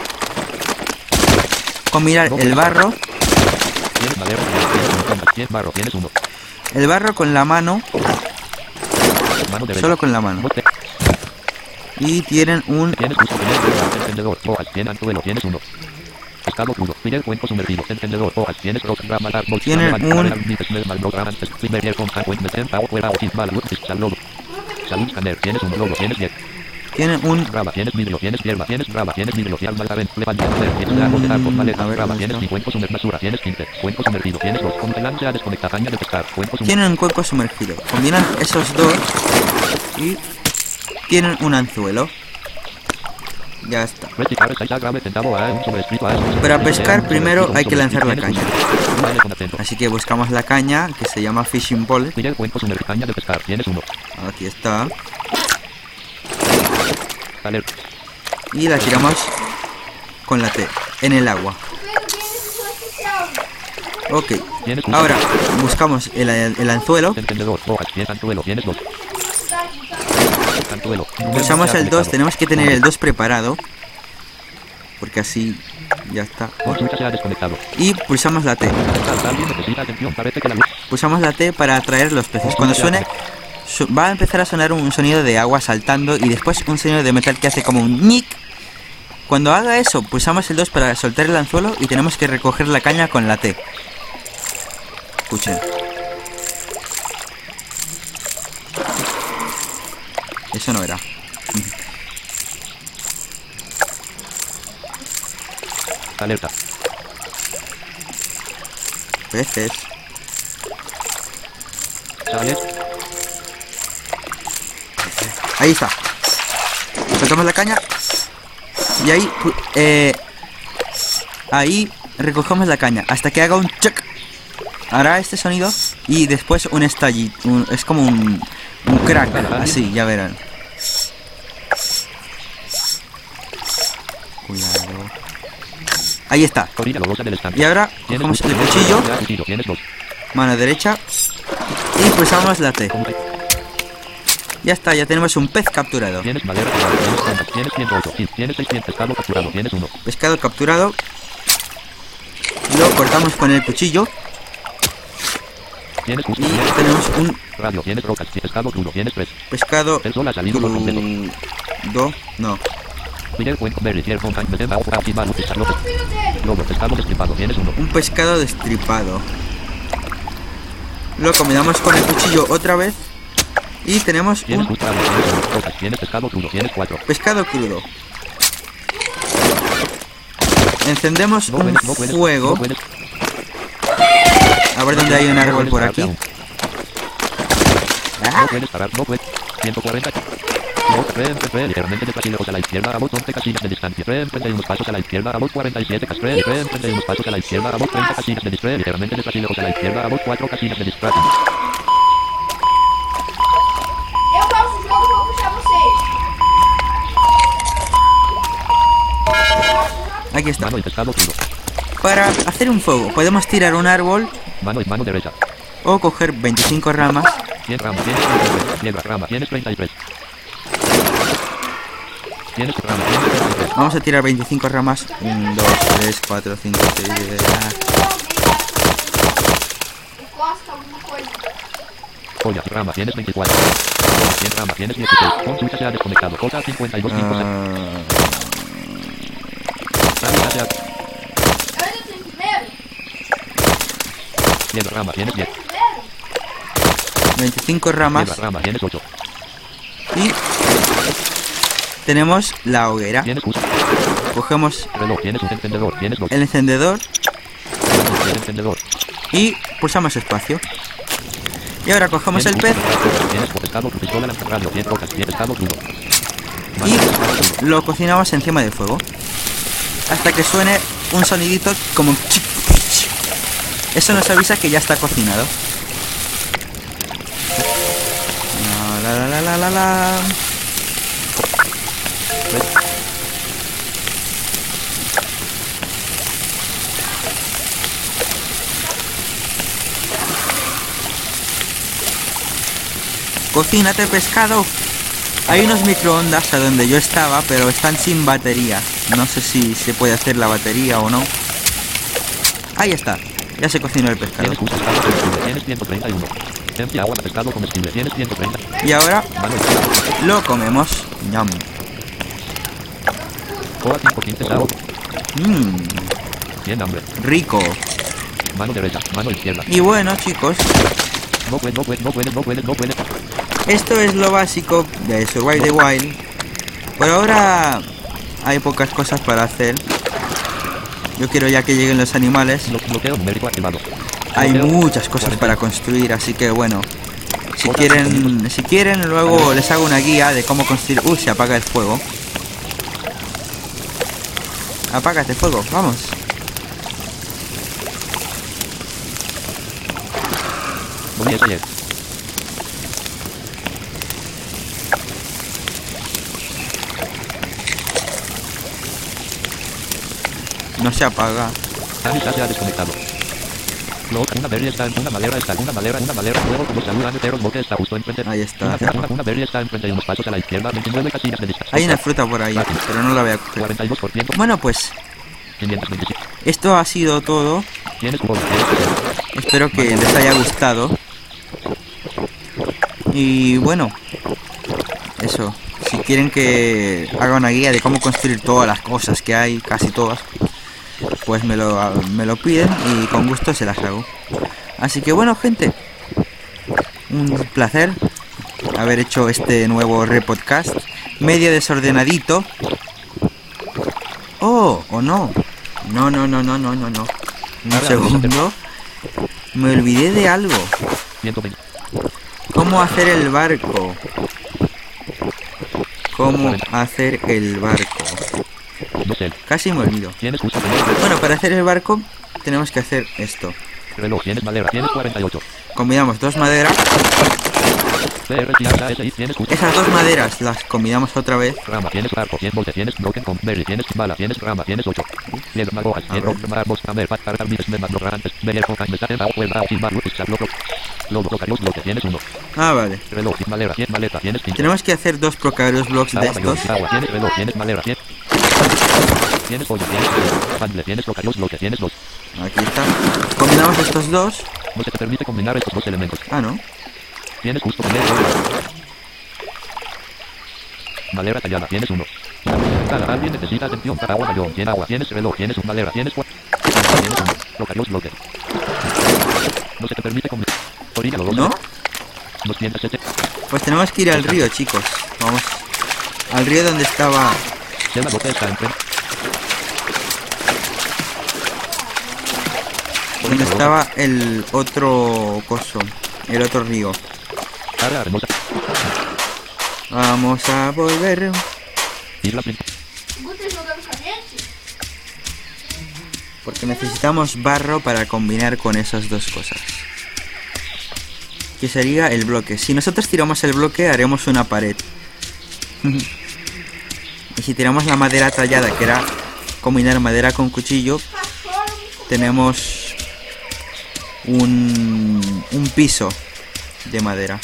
combinar el barro, Tienes madera, tienes uno, toma, tienes barro, tienes uno. el barro con la mano, Mano derecha. solo con la mano. Bote. Y tienen un Tienes uso, tienes roca, encendedor, hojas, tienes anzuelo, tienes uno. Pescado crudo, pide el cuenco sumergido, encendedor, hojas, tienes rock, rama, árbol, Tienen rama, un- rama, nives, mel, mal, rock, ramas, primer día con agua, meten, pavo, fuera, o sin mal, luz, sal, lodo. Salud, caner, tienes un lodo, tienes diez. tienen un Raba, tienes vidrio, tienes hierba, tienes raba, tienes vidrio, y alma, ven, levanta, tienes árbol de árbol, maleta, A ver, raba, ¿dónde tienes está? y cuenco sumergido, basura, tienes quince, cuenco sumergido, tienes dos, con el ansia, desconecta, caña de pescar, cuenco sumergido. tienen un cuenco sumergido. Combinan esos dos y tienen un anzuelo. Ya está. Rectificar esta isla grave, centavo a un sobrescrito a un Para sobrescrito, pescar a un primero sobrescrito, hay que lanzar la tienes caña. uso. Una L con acento. Así que buscamos la caña, que se llama fishing pole. Pide el cuenco sumergido, caña de pescar, tienes uno. Aquí está. Alerta. Y la tiramos con la T en el agua. Ok. Tienes uso. Ahora buscamos el, el anzuelo. Encendedor, hojas, tienes anzuelo, tienes dos. Anzuelo. Pulsamos el dos. Tenemos que tener el dos preparado, porque así ya está. Consulta se ha desconectado. Y pulsamos la T. Alguien necesita atención, parece que la luz. Pulsamos la T para atraer los peces. Cuando suene, su- va a empezar a sonar un sonido de agua saltando y después un sonido de metal que hace como un nick. Cuando haga eso, pulsamos el dos para soltar el anzuelo y tenemos que recoger la caña con la T. Escuchen. Eso no era. Alerta. Peces. Sale. Ahí está. Soltamos la caña. Y ahí, pu- eh, ahí recogemos la caña hasta que haga un check. Hará este sonido y después un estallido. un- es como un, un crack. Así, ya verán. Cuidado. Ahí está. Orilla logosa del estante. Y ahora Tienes cogemos uso, el tienes cuchillo, dos, cuchillo, tienes dos. mano derecha y pulsamos la T. Como- Ya está, ya tenemos un pez capturado. Tienes madera, tienes treinta, tienes ciento ocho, sí, tienes seiscientos, pescado capturado, tienes uno. Pescado capturado. Lo cortamos con el cuchillo Tienes justo, y tienes tenemos un radio, tienes rocas, pescado crudo, tienes tres. pescado El sol ha salido por completo. crudo. No. Miguel Cuenco, Berry, Tier, Fontaine, Betemba, Opa, Otima, Luz, Pescado, Lobo, pescado destripado, tienes uno. Un pescado destripado. Lo combinamos con el cuchillo otra vez. Y tenemos Tienes un justo radio, tienes uno. Rocas, tienes pescado crudo, tienes cuatro. pescado crudo. Encendemos No un puedes, no puedes, fuego. no puedes. A ver dónde hay un No árbol puedes por pararte aquí. aún. Ah, No puedes parar, no puedes. ciento cuarenta. Luego, reemprende ligeramente desplazílegos a la izquierda, a vos once casillas de distancia. Reemprende unos pasos a la izquierda, a vos cuarenta y siete casillas. Reemprende unos pasos a la izquierda, a vos treinta casillas de distancia. Ligeramente desplazílegos a la izquierda, a vos cuatro casillas de distancia. Eu posso o jogo, vou puxar vocês. Aquí está. Mano y pescado crudo. Para hacer un fuego podemos tirar un árbol Mano y mano derecha. o coger veinticinco ramas. cien ramas, tienes treinta y tres. Piedra, rama, tienes treinta y tres. Tienes rama, tienes treinta y tres. Vamos a tirar veinticinco ramas. uno, dos, tres, cuatro, cinco, seis, siete. Encosta alguma coisa. Joya, rama, tienes veinticuatro. cien rama, tienes dieciséis. Consulta se ha desconectado. J cincuenta y dos. Salida se ha... Eu ainda tenho primeiro? Piedra, rama, tienes diez. Primeiro? veinticinco ramas. Piedra, rama, tienes ocho. Y tenemos la hoguera. Tienes justo. Cogemos Reloj, tienes un encendedor, tienes dos. el encendedor El encendedor. y pulsamos espacio. Y ahora cogemos el pez Tienes pescado, pistola, lanzarradio, tienes rocas, tienes pescado crudo. y lo cocinamos encima del fuego hasta que suene un sonidito como chic, chic. Eso nos avisa que ya está cocinado. La la la la la la. Cocínate, pescado. Hay unos microondas a donde yo estaba, pero están sin batería. No sé si se puede hacer la batería o no. Ahí está. Ya se cocinó el pescado. Tienes justo pescado comestible, tienes ciento treinta y uno. Empty agua de pescado comestible, tienes ciento treinta. Y ahora Mano izquierda. lo comemos. Ñam. Coa cinco quince sao. Mmm, cien hambre. rico. Mano derecha, mano izquierda. Y bueno, chicos, No puedes, no puedes, no puedes, no puedes, no puedes. esto es lo básico de Survive the Wild. Por ahora hay pocas cosas para hacer. Yo quiero ya que lleguen los animales. Blo- Bloqueo numérico activado. Hay Bloqueo muchas cosas cuarenta. para construir, así que bueno. Si quieren, si quieren luego les hago una guía de cómo construir. Uy, se apaga el fuego. Apaga este fuego, vamos. Voy a ayer. No se apaga. Amistad se ha desconectado. Luego, una berry está en una madera, está una madera, una madera. Luego, como saludan, pero el bote está justo enfrente. Ahí está. Una, una, una berry está enfrente y unos pasos a la izquierda. veintinueve casillas de distancia. Hay una fruta por ahí, pero no la voy a coger. cuarenta y dos por ciento. Bueno, pues quinientos veinticinco. esto ha sido todo. Tienes cubo, tienes sesenta. Espero que les haya gustado. Y bueno, eso. Si quieren que haga una guía de cómo construir todas las cosas que hay, casi todas, pues me lo, me lo piden y con gusto se las hago. Así que bueno, gente, un placer haber hecho este nuevo repodcast, medio desordenadito. Oh, o no. No, no, no, no, no, no, no. Un segundo. Me olvidé de algo. ciento veinte. ¿Cómo hacer el barco? ¿Cómo hacer el barco? No sé. Casi me olvido. Tienes justo. Bueno, para hacer el barco tenemos que hacer esto. Reloj, tienes madera, tienes cuarenta y ocho. Combinamos dos maderas. C R T A S I, tienes justo. Esas dos maderas las combinamos otra vez. Rama, tienes barco, tienes bolte, tienes broken con berry, tienes bala, tienes rama, tienes ocho. Piedra, magojas, tienes rock, marbos, tamer, patar, carbides, memas, lograntes, meyer, coca, mensaje, bao, huelga, sin barro, pizza, loco. Lobo, locarios, bloque, tienes uno. Ah, vale. Reloj, tienes maleta, tienes maleta, tienes quince. Tenemos que hacer dos procarios blocks de Agua, mayor, estos. agua, tienes reloj, tienes maleta, tienes. Tienes pollo, tienes pollo. Handle, tienes locarios, bloque, tienes dos. Aquí está. Combinamos estos dos. No se te permite combinar estos dos elementos. Ah, no. Tienes justo poner dos. Madera tallada, tienes uno. Cada alguien necesita atención para agua mayor. Tienes agua, tienes reloj, tienes un madera, tienes cuatro. Tienes uno. Locarios, bloque. No se te permite combinar. Orilla, los dos. ¿No? Dos tienes este. Pues tenemos que ir al río, chicos. Vamos. Al río donde estaba. Selva, bote está enfrente. Donde estaba el otro coso. El otro río. Carga hermosa. Vamos a volver. Isla principal. Guta jogando com a gente? Porque necesitamos barro para combinar con esas dos cosas. Que sería el bloque. Si nosotros tiramos el bloque, haremos una pared. Y si tiramos la madera tallada, que era combinar madera con cuchillo, tenemos un, un piso de madera.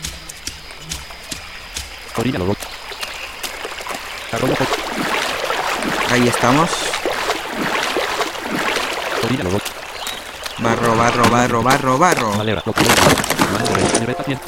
Orilla logo. Arroyo fox. Ahí estamos. Orilla logo. Barro, barro, barro, barro, barro. Madera. Bloque. Madera. Libreta cien.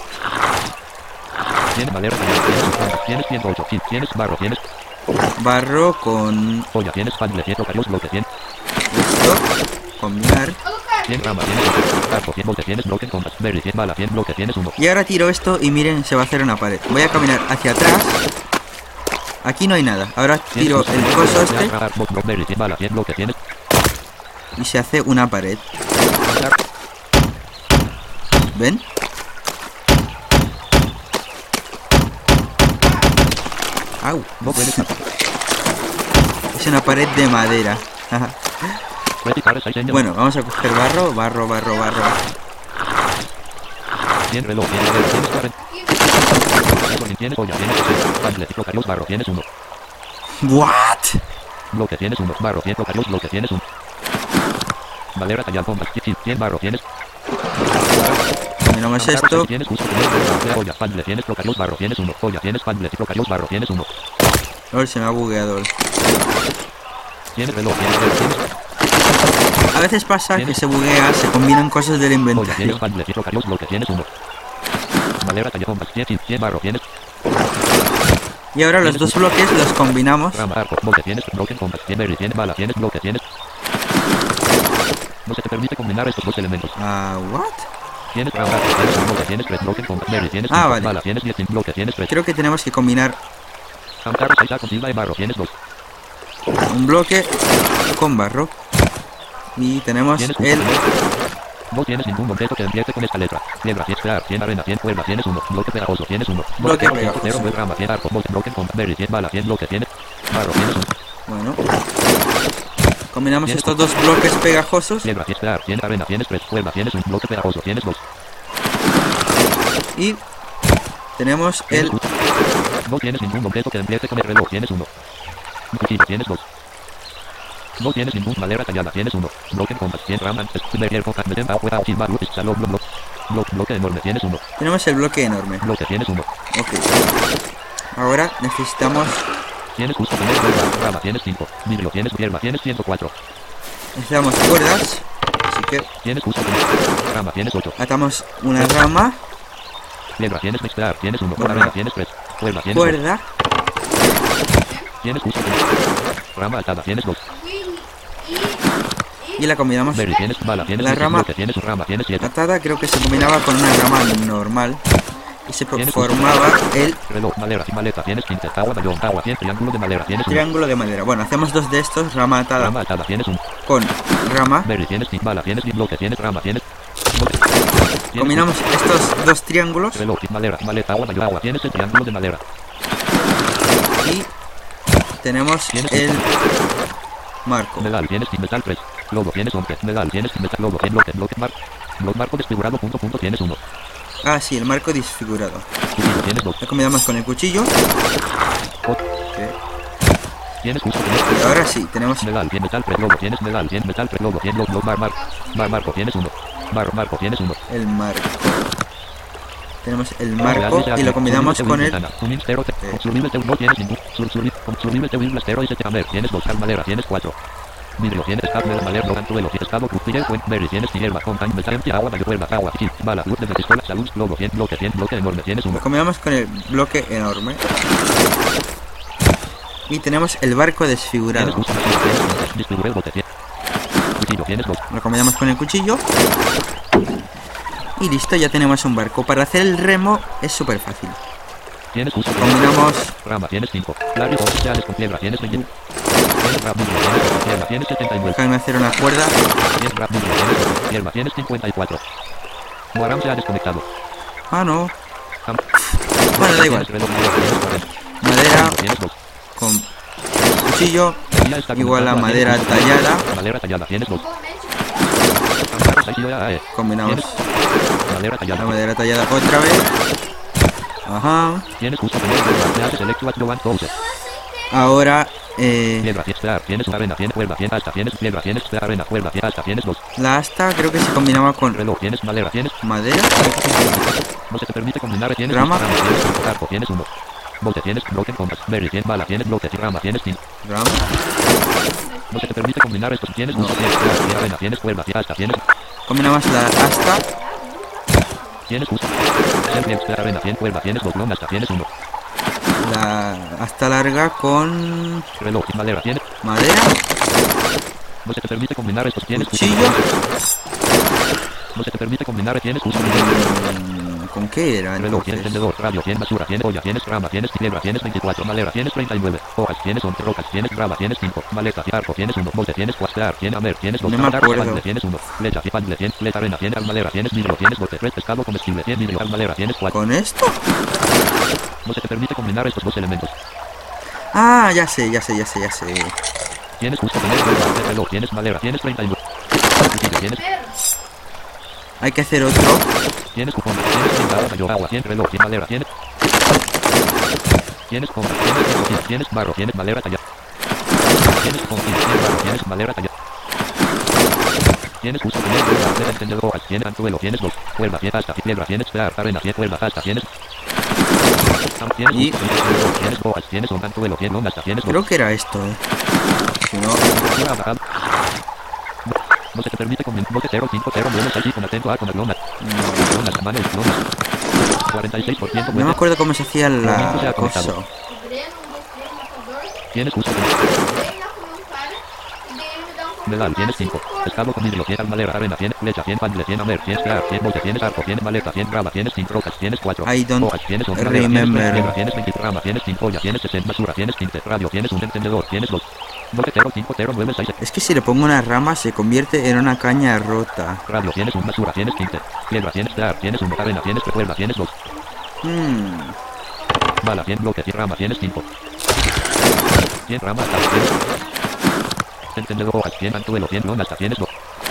Tienes madera. Tienes Tienes ciento ocho. Sí, tienes barro. Tienes Barro con olla. Tienes pan. Ciento varios bloque. Cien. esto. Combinar. Ô, Lucas, Cien rama. Tienes arco. Cien bloque. Tienes bloque con berry. Cien bala. Cien bloque. Tienes uno. Y ahora tiro esto y miren, se va a hacer una pared. Voy a caminar hacia atrás. Aquí no hay nada. Ahora tiro el coso este Berry. Cien bala. Cien bloque. Tienes y se hace una pared. ¿Ven? Au. no puedes escapar. Es una pared de madera. Retirar esa señal. Bueno, vamos a coger barro, barro, barro, barro. Cien reloj. Tienes tienes cuarenta. Tienes olla. Tienes pan. Carlos barro. Tienes uno. What? Bloque. Tienes uno. Barro. Cien Carlos bloque. Tienes uno. Madera tallada con cien barro. Tienes Miramos esto. Tienes justo tienes olla. Pan. Tienes Carlos barro. Tienes uno. Olla. Tienes pan. Carlos barro. Tienes uno. A ver, se me ha bugueado. Tienes reloj. Tienes reloj. Tienes A veces pasa que se buguea, se combinan cosas del olla. Tienes inventario. pan. Carlos bloque. Tienes uno. Madera tallada con cien barro. Tienes Y ahora los dos bloques los combinamos. rama arco. Bloque. Tienes bloque con cien berry. Tienes bala. Tienes bloque. Tienes no se te permite combinar estos dos elementos. Ah, what? Tienes rama arco. Tienes un bloque. Tienes tres bloques con berry. Tienes Ah, cinco vale. bala. Tienes diez sin bloque. Tienes tres. Creo que tenemos que combinar Amcarro seis con fibra de barro. Tienes dos. un bloque con barro. Y tenemos Tienes el... No tienes ningún objeto que empiece con esta letra. Piedra, cien crear, cien arena, cien cuerda, tienes uno. Bloque pegajoso, tienes uno. Bloque cero, pegajoso. cero, nueve rama, cien arco, bloque, bloque con berry, cien bala, cien bloque, tienes barro, tienes uno. Bueno. Combinamos estos dos bloques pegajosos Piedra, cien crear, cien arena, tienes tres cuerda, tienes un bloque pegajoso, tienes dos. y tenemos el... No tienes ningún objeto que empiece con el reloj, tienes uno. Un cuchillo, tienes dos. No tienes ningún madera tallada, tienes uno. Bloque con cien ramas, meter con carne, fuera, sin barro, salón, bloque, bloque, bloque enorme, tienes uno. Tenemos el bloque enorme. Bloque, tienes uno. Ok. Ahora necesitamos... Tienes justo, tienes cuerda, rama, tienes cinco. Vidrio, tienes hierba, tienes ciento cuatro. Necesitamos cuerdas. Así que Tienes justo, tienes rama, tienes ocho. atamos una rama, Piedra, tienes mezclar, tienes uno. Bueno. Arena, tienes tres. Cuerda, tienes dos. cuerda, Tienes justo, tienes rama atada, tienes dos. y la combinamos. Berry, tienes bala, tienes La seis, rama- bloque, tienes rama, tienes siete. Atada creo que se combinaba con una rama normal y se Tienes- formaba el Reloj, madera, sin maleta, tienes quince. Agua, mayón, agua, cien. Triángulo de madera, tienes uno. triángulo de madera. Bueno, hacemos dos de estos, rama atada Rama atada, tienes un. con rama. Berry, tienes sin bala, tienes sin bloque, tienes rama, tienes. Bloque. Tienes Combinamos estos dos triángulos reloj, sin madera, sin maleta, agua, mayón, agua, tienes el triángulo de madera. y tenemos el marco. Medal, tienes sin metal tres. Logo, tienes once. Medal, tienes sin metal, logo, cien bloque, bloque, mar. Bloque, marco desfigurado, punto, punto, tienes uno. Ah, sí, el marco disfigurado. Cuchillo, tienes dos. Lo combinamos con el cuchillo. Hot, Ok. tienes justo, tienes. Y ahora sí, tenemos Medal, cien metal tres, logo, tienes medal, cien metal tres, logo, cien, logo, mar, mar. Mar, marco, tienes uno. Mar, marco, tienes uno. el marco. Tenemos el marco y lo combinamos con el... Un cero, consumible, no tienes ningún. Consumible, un cero y se te tienes dos. Madera, tienes cuatro. Vidrio, tienes estable de madera, logan, tuelo, estado, crucilla, buen, berry, tienes hierba, con tan, metal, agua, mayor, cuerda, agua, chip, bala, luz de pistola, salud, logo, cien, bloque, cien, bloque enorme, tienes Lo uno. combinamos con el bloque enorme. Y tenemos el barco Tienes desfigurado. justo, tienes distribuir el bote, cien. Cuchillo, tienes dos. Lo combinamos con el cuchillo. Y listo, ya tenemos un barco. Para hacer el remo es súper fácil. Tienes justo, Combinamos rama, tienes cinco. Labio, sociales con piedra, tienes veinte. Tienes rap, vidrio, tienes hierba, tienes setenta y nueve. Déjame hacer una cuerda. Tienes rap, vidrio, tienes hierba, tienes cincuenta y cuatro. Moaram se ha desconectado. Ah, no. Am- Bueno, da igual. Tienes reloj, tienes cuarenta. Madera Tienes dos. con cuchillo Ya está igual a comenzando madera tienes tallada. Madera tallada, tienes dos. Igualmente. Cambiar esa idea, eh. Combinamos Tienes madera la tallada. madera tallada otra vez. Ajá. Tienes justo tener cuerda. Te hace select what you want to use. Ahora eh, Piedra, tienes tienes arena, tienes cuerda, tienes alta, tienes piedra, tienes arena, cuerda, tienes alta, tienes dos. la asta creo que se combinaba con Reloj, tienes madera, tienes. madera. No se te permite combinar, tienes Rama. rama, tienes cinco, arco, tienes uno. Bote, tienes broken compass, berry, tienes bala, tienes bloque, rama, tienes cinco. Rama. No se te permite combinar estos, tienes uno, tienes piedra, tienes arena, tienes cuerda, tienes alta, tienes. Combinamos la asta. Tienes justo. Tienes arena, tienes cuerda, tienes dos, long, hasta tienes uno. La asta larga con Reloj, madera, tienes. madera. No se te permite combinar estos, tienes Cuchillo. No se te permite combinar, tienes justo. Mm, ¿Con qué era Reloj, tienes entonces? tendedor, radio, tienes basura, tienes olla, tienes rama, tienes piedra, tienes veinticuatro, madera, tienes treinta y nueve, hojas, tienes once, rocas, tienes grava, tienes cinco, maleta, arco, tienes uno, bote, tienes cuastar, tienes amer, tienes dos, No me matar, acuerdo. panle, tienes uno, flecha, panle, tienes flecha, arena, tienes almalera, tienes vidrio, tienes bote, red, pescado comestible, tienes vidrio, almalera, tienes cuatro. ¿Con esto? No se te permite combinar estos dos elementos. Ah, ya sé, ya sé, ya sé, ya sé. Tienes justo tener cuerda, tienes reloj, tienes madera, tienes treinta y nueve. Cuchillo, tienes, Hay que hacer otro. tienes cupón, tienes tinta, mayor agua, tienes reloj, tienes madera, tienes. Tienes compra, tienes tienes, tienes barro, tienes madera tallada. Tienes confín, tienes barro, tienes madera tallada. Tienes justo tener cuerda, tienes encendedor, hojas, tienes anzuelo, tienes dos, cuerda, tienes alta, piedra, tienes pear, arena, tienes cuerda, alta, tienes. Tienes Y- justo tener encendedor, tienes hojas, tienes un anzuelo, tienes longa, hasta tienes dos. Creo que era esto, eh. Si no, Textura bajada. No, no se te permite combinar bote cero cinco cero nueve seis con atento a con lona. no, Lona, tamaño y lona. cuarenta y seis por ciento no me muerte. acuerdo cómo se hacía la Se ha cosa. conectado. O Breno, um dos matador, Tienes justo tener. veio lá comer um cara, e daí ele me dá um Medal, tienes cinco cinco. Pescado con vidrio, tienes almalera, arena, tienes flecha, tienes panle, tienes amer, tienes pear, tienes bote, tienes arco, tienes maleta, tienes grava, tienes cinco rocas, tienes cuatro. I don't hojas, tienes once, madera, remember. tienes piedra, tienes veinte rama, tienes cinco olla, tienes sesenta basura, tienes quince radio, tienes un encendedor, tienes dos. Bote cero cinco cero nueve seis. Es que si le pongo una rama se convierte en una caña rota. Radio, tienes un basura, tienes quince. Piedra, tienes pear, tienes un arena, tienes recuerda, tienes dos. Hmm. Bala, tienes bloque, tienes rama, tienes cinco. Tienes rama, hasta tienes. Encendedor, hojas, tienes anzuelo, tienes lona, hasta tienes dos.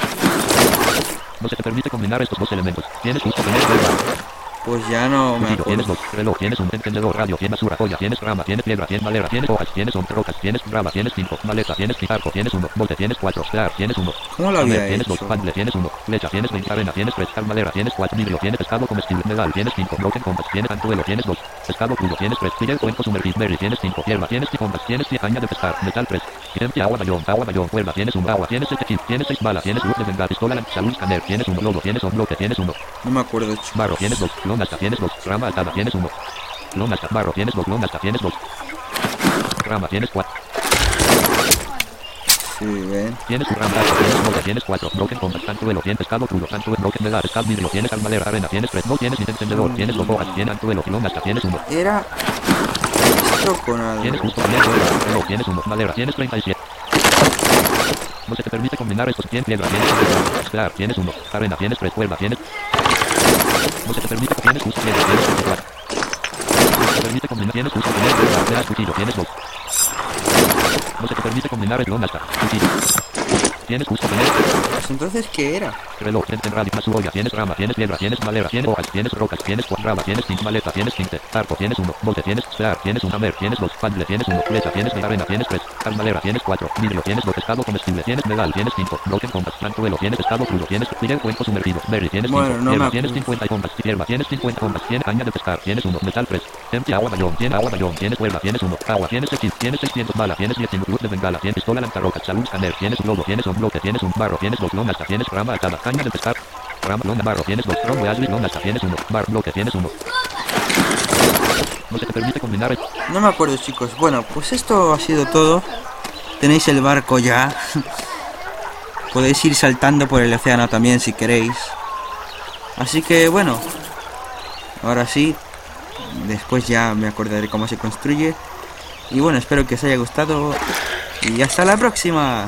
No se te permite combinar estos dos elementos. Tienes justo tener cuerda. Pues ya no me Cuchillo, tienes acuerdo. dos, reloj, tienes un encendedor, radio, tienes basura, olla, tienes rama, tienes piedra, tienes madera, tienes hojas, tienes once rocas, tienes grava, tienes cinco, maleta, tienes arco, tienes uno, bote, tienes cuatro, pear, tienes uno. ¿Cómo lo Amer, había tienes hecho? dos, panle, tienes uno, flecha, tienes veinte, arena, tienes tres, almalera, tienes cuatro, vidrio, tienes pescado comestible, medal, tienes cinco, broken compass, tienes anzuelo, tienes dos, pescado crudo, tienes tres, pide el cuenco sumergido, berry, tienes cinco, hierba, tienes compass, tienes diez, caña de pescar, metal tres, tiempo, agua mayón, agua mayón, cuerda, tienes un agua, tienes siete chip, tienes seis balas, tienes luz de vengar, pistola, lanza, luz, scanner, tienes uno, lobo, tienes un bloque, tienes uno, No me acuerdo, chicos. barro, tienes dos, lona, hasta tienes dos, rama atada, tienes uno, lona, hasta barro, tienes dos, lona, hasta tienes dos, rama, tienes cuatro. Sí, ven. Tienes un rampa, tienes bote, tienes cuatro, broken compass, anzuelo, tienes pescado crudo, anzuelo, broken medal, pescado vidrio, tienes almalera, arena, tienes tres, no tienes ni encendedor, tienes dos hojas, tienes anzuelo, filón, hasta tienes uno, Era esto con algo. tienes justo tener cuerda, reloj, tienes uno, madera, tienes treinta y siete. No se te permite combinar estos, tienes piedra, tienes pear, tienes uno, arena, tienes tres, cuerda, tienes. No se te permite, tienes justo piedra, tienes veinticuatro. No se te permite combinar, tienes justo tener cuerda, pear, cuchillo, tienes dos. No se te permite combinar el clon hasta cuchillo. Tienes justo tener Pues entonces, ¿qué era? reloj, tienes radio, más olla, tienes rama, tienes piedra, tienes madera, tienes hojas, tienes rocas, tienes cuadrada, tienes cinco, maleta, tienes quince, arco, tienes uno, bote, tienes pear, tienes un amer, tienes dos, panle, tienes uno, flecha, tienes de arena, tienes tres, almalera, tienes cuatro, vidrio, tienes dos, pescado comestible, tienes medal, tienes cinco, broken compass, anzuelo, tienes pescado crudo, tienes pide cuenco sumergido, berry, tienes Bueno, cinco, no hierba, me tienes acuerdo. cincuenta compass, hierba, tienes cincuenta compass, tienes caña de pescar, tienes uno, metal tres, empty, agua mayón, tienes agua mayón, tienes cuerda, tienes uno, agua, tienes seis, tienes seiscientos bala, tienes diez, luz de bengala, tienes pistola, lanzarrocas, salud, scanner, tienes un lobo, tienes un bloque, tienes un barro, tienes dos lonas, tienes rama atada, caña de pescar, rama, lona, barro, tienes dos, tronco, ashley, lona, tienes uno, bar, bloque, tienes uno. No se te permite combinar el... No me acuerdo, chicos. Bueno, pues esto ha sido todo. Tenéis el barco ya. Podéis ir saltando por el océano también si queréis. Así que bueno, ahora sí, después ya me acordaré cómo se construye. Y bueno, espero que os haya gustado y hasta la próxima.